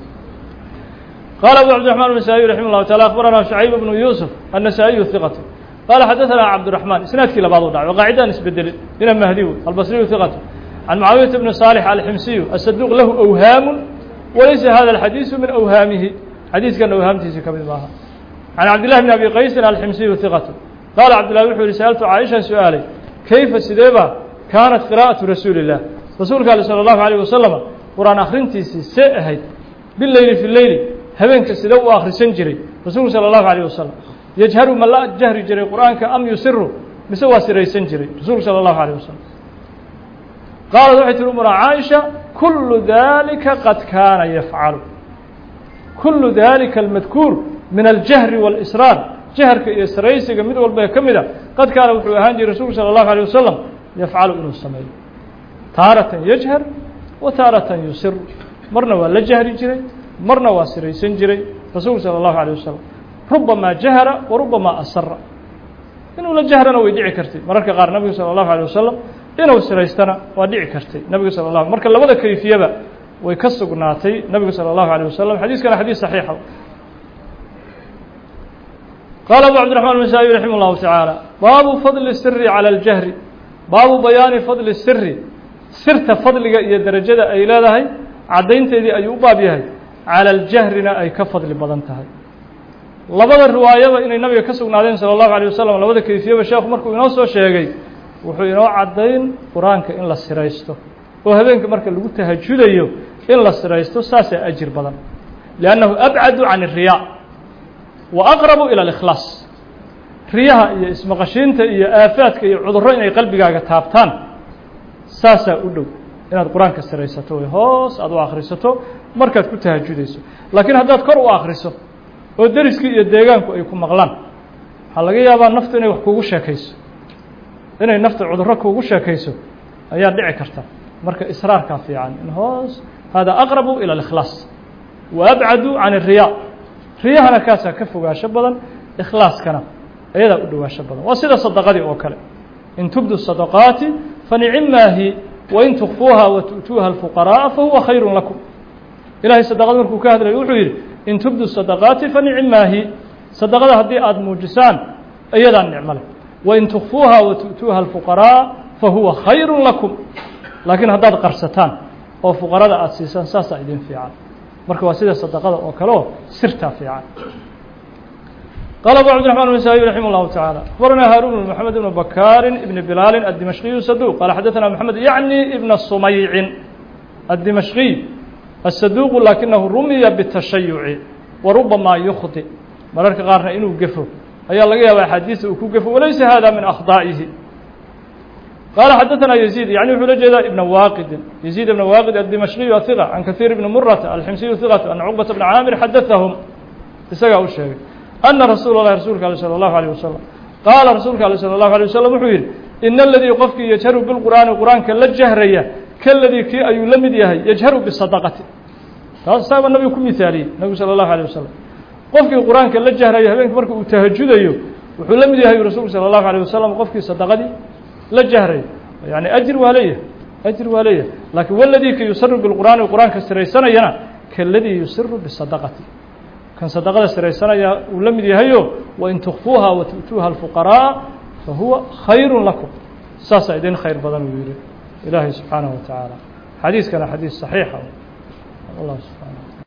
qaala abu cabdiraxmaan النasaaئي raximah اllahu taala akhbaranaa شhucayb bnu yuusuf النasaaئiyu hiqatu qaala xadaثana cabdiraxmaan isnaadkii labaad u dhacay oo qaacidaan isbedelin ina mahdiyu albasriyu hiqatu can mucaawiyata bni صaalix alximsiyu asaduuq lahu awhaamu walaysa hada alxadiisu min awhaamihi xadiiskan awhaamtiisi ka mid maaha can cabdillahi bni abi qaysin alximsiyu hiqatu qaala cabdillahi wuxuu yihi sa'altu caaishan su-aalay kayfa sideeba kaanat qiraa'atu rasuuli illah rasuulka ali salى اllahu عalيه wasalama qur-aan akhrintiisii see ahayd bileyli fi leyli habeenka sidee u akhrisan jiray rasuulku salى اllahu عalيه wasalam yajharu ma la jahri jiray qur-aanka am yusiru mise waa siraysan jiray rasuulku salى اllahu عalيه wasalam qaalat waxay tihi umuna caaisha kulu dalika qad kaana yafcalu kulu dalika almadkuur min aljahri wاlsraar jaharka iyo saraysiga mid walba ka mida qad kaana wuxuu ahaan jiray rasuulku salى اllahu عalيه wasalam yafcalu inuu sameeyo taaratan yajhar wa taaratan yusir marna waa la jahri jiray marna waa siraysan jiray rasuulku salى اllahu عalيه wasalam rubamaa jahara wa rubamaa asara inuu la jahrana way dhici kartay mararka qaar nabigu salى اllahu عalيه wasalam inuu siraystana waa dhici kartay nabigu salى اllahu marka labada kayfiyaba way ka sugnaatay nabigu salى اllahu عalيه wasalam xadiiskana xadiis saxiixa qaala abu cabdiraxmaan النasaaئي raximah اllahu taعaalى baabu fadli الsiri calى اljahri baabu bayaani fadli الsiri sirta fadliga iyo derajada ay leedahay caddaynteedii ayuu u baab yahay calى aljahrina ay ka fadli badan tahay labada riwaayaba inay nabiga ka sugnaadeen salى اllahu عalيه wasalam labada kayfiyaba sheekhu markuu inoo soo sheegay wuxuu inoo caddayn qur-aanka in la siraysto oo habeenka marka lagu tahajudayo in la siraysto saasaa ajir badan liannahu abcadu can الriyaa wa aqrabu ilى اlikhlaas riyaha iyo ismaqashiinta iyo aafaadka iyo cudurro inay qalbigaaga taabtaan saasaa u dhow inaad qur-aanka siraysato way hoos aad u akhrisato markaad ku tahajudayso laakiin haddaad kor u akhriso oo deriskii iyo deegaanku ay ku maqlaan waxaa laga yaabaa naftu inay wax kugu sheekayso inay nafta cudurro kugu sheekayso ayaa dhici karta marka israarkaa fiican in hoos hada aqrabu ilى اlikhlaas wa abcadu can الriyaa riyahana kaasaa ka fogaasho badan ikhlaaskana ayadaa u dhowaasho badan waa sida sadaqadii oo kale in tubdu sadaqaati fanicimaahi wain tukfuuha watu'tuuha alfuqaraءa fahuwa khayru lakum ilahay sadaqada markuu ka hadlayo wuxuu yidhi in tubdu sadaqaati fanicimaahi sadaqada haddii aada muujisaan iyadaa nicmo leh wain tukfuuha watu'tuuha alfuqaraءa fahuwa khayru lakum laakiin haddaad qarsataan oo fuqarada aada siisaan saasaa idin fiican marka waa sida sadaqada oo kale oo sirtaa fiican قال أبو عبد الرحمن النسائي رحمه الله تعالى أخبرنا هارون بن محمد بن بكار بن بلال الدمشقي الصدوق قال حدثنا محمد يعني ابن الصميع الدمشقي الصدوق لكنه رمي بالتشيع وربما يخطئ مرارك قارنا إنه قفه أي الله يا حديث وكوقفه وليس هذا من أخطائه قال حدثنا يزيد يعني حلجة ابن واقد يزيد بن واقد الدمشقي الثقة عن كثير بن مرة الحمصي ثقة أن عقبة بن عامر حدثهم تسقى الشيء أن رسول الله رسولك صلى الله عليه وسلم قال رسولك صلى الله عليه وسلم وحير إن الذي يقفك يجهر بالقرآن القرآن كالجهرية كالذي كي يلمد يجهر بالصدقة صاحب النبي يكون مثالي النبي صلى الله عليه وسلم قفك القرآن كالجهرية هبينك مركب تهجد وحلمد رسول صلى الله عليه وسلم قفك صدقة للجهرية يعني أجر وليه لكن والذي كي يسر بالقرآن القرآن كالسريسان ينا كالذي يسر بالصدقة كان صدقة السريسان ولمد يهيو وإن تخفوها وتؤتوها الفقراء فهو خير لكم ساسا إذن خير بدن ويري إلهي سبحانه وتعالى حديث كان حديث صحيح الله سبحانه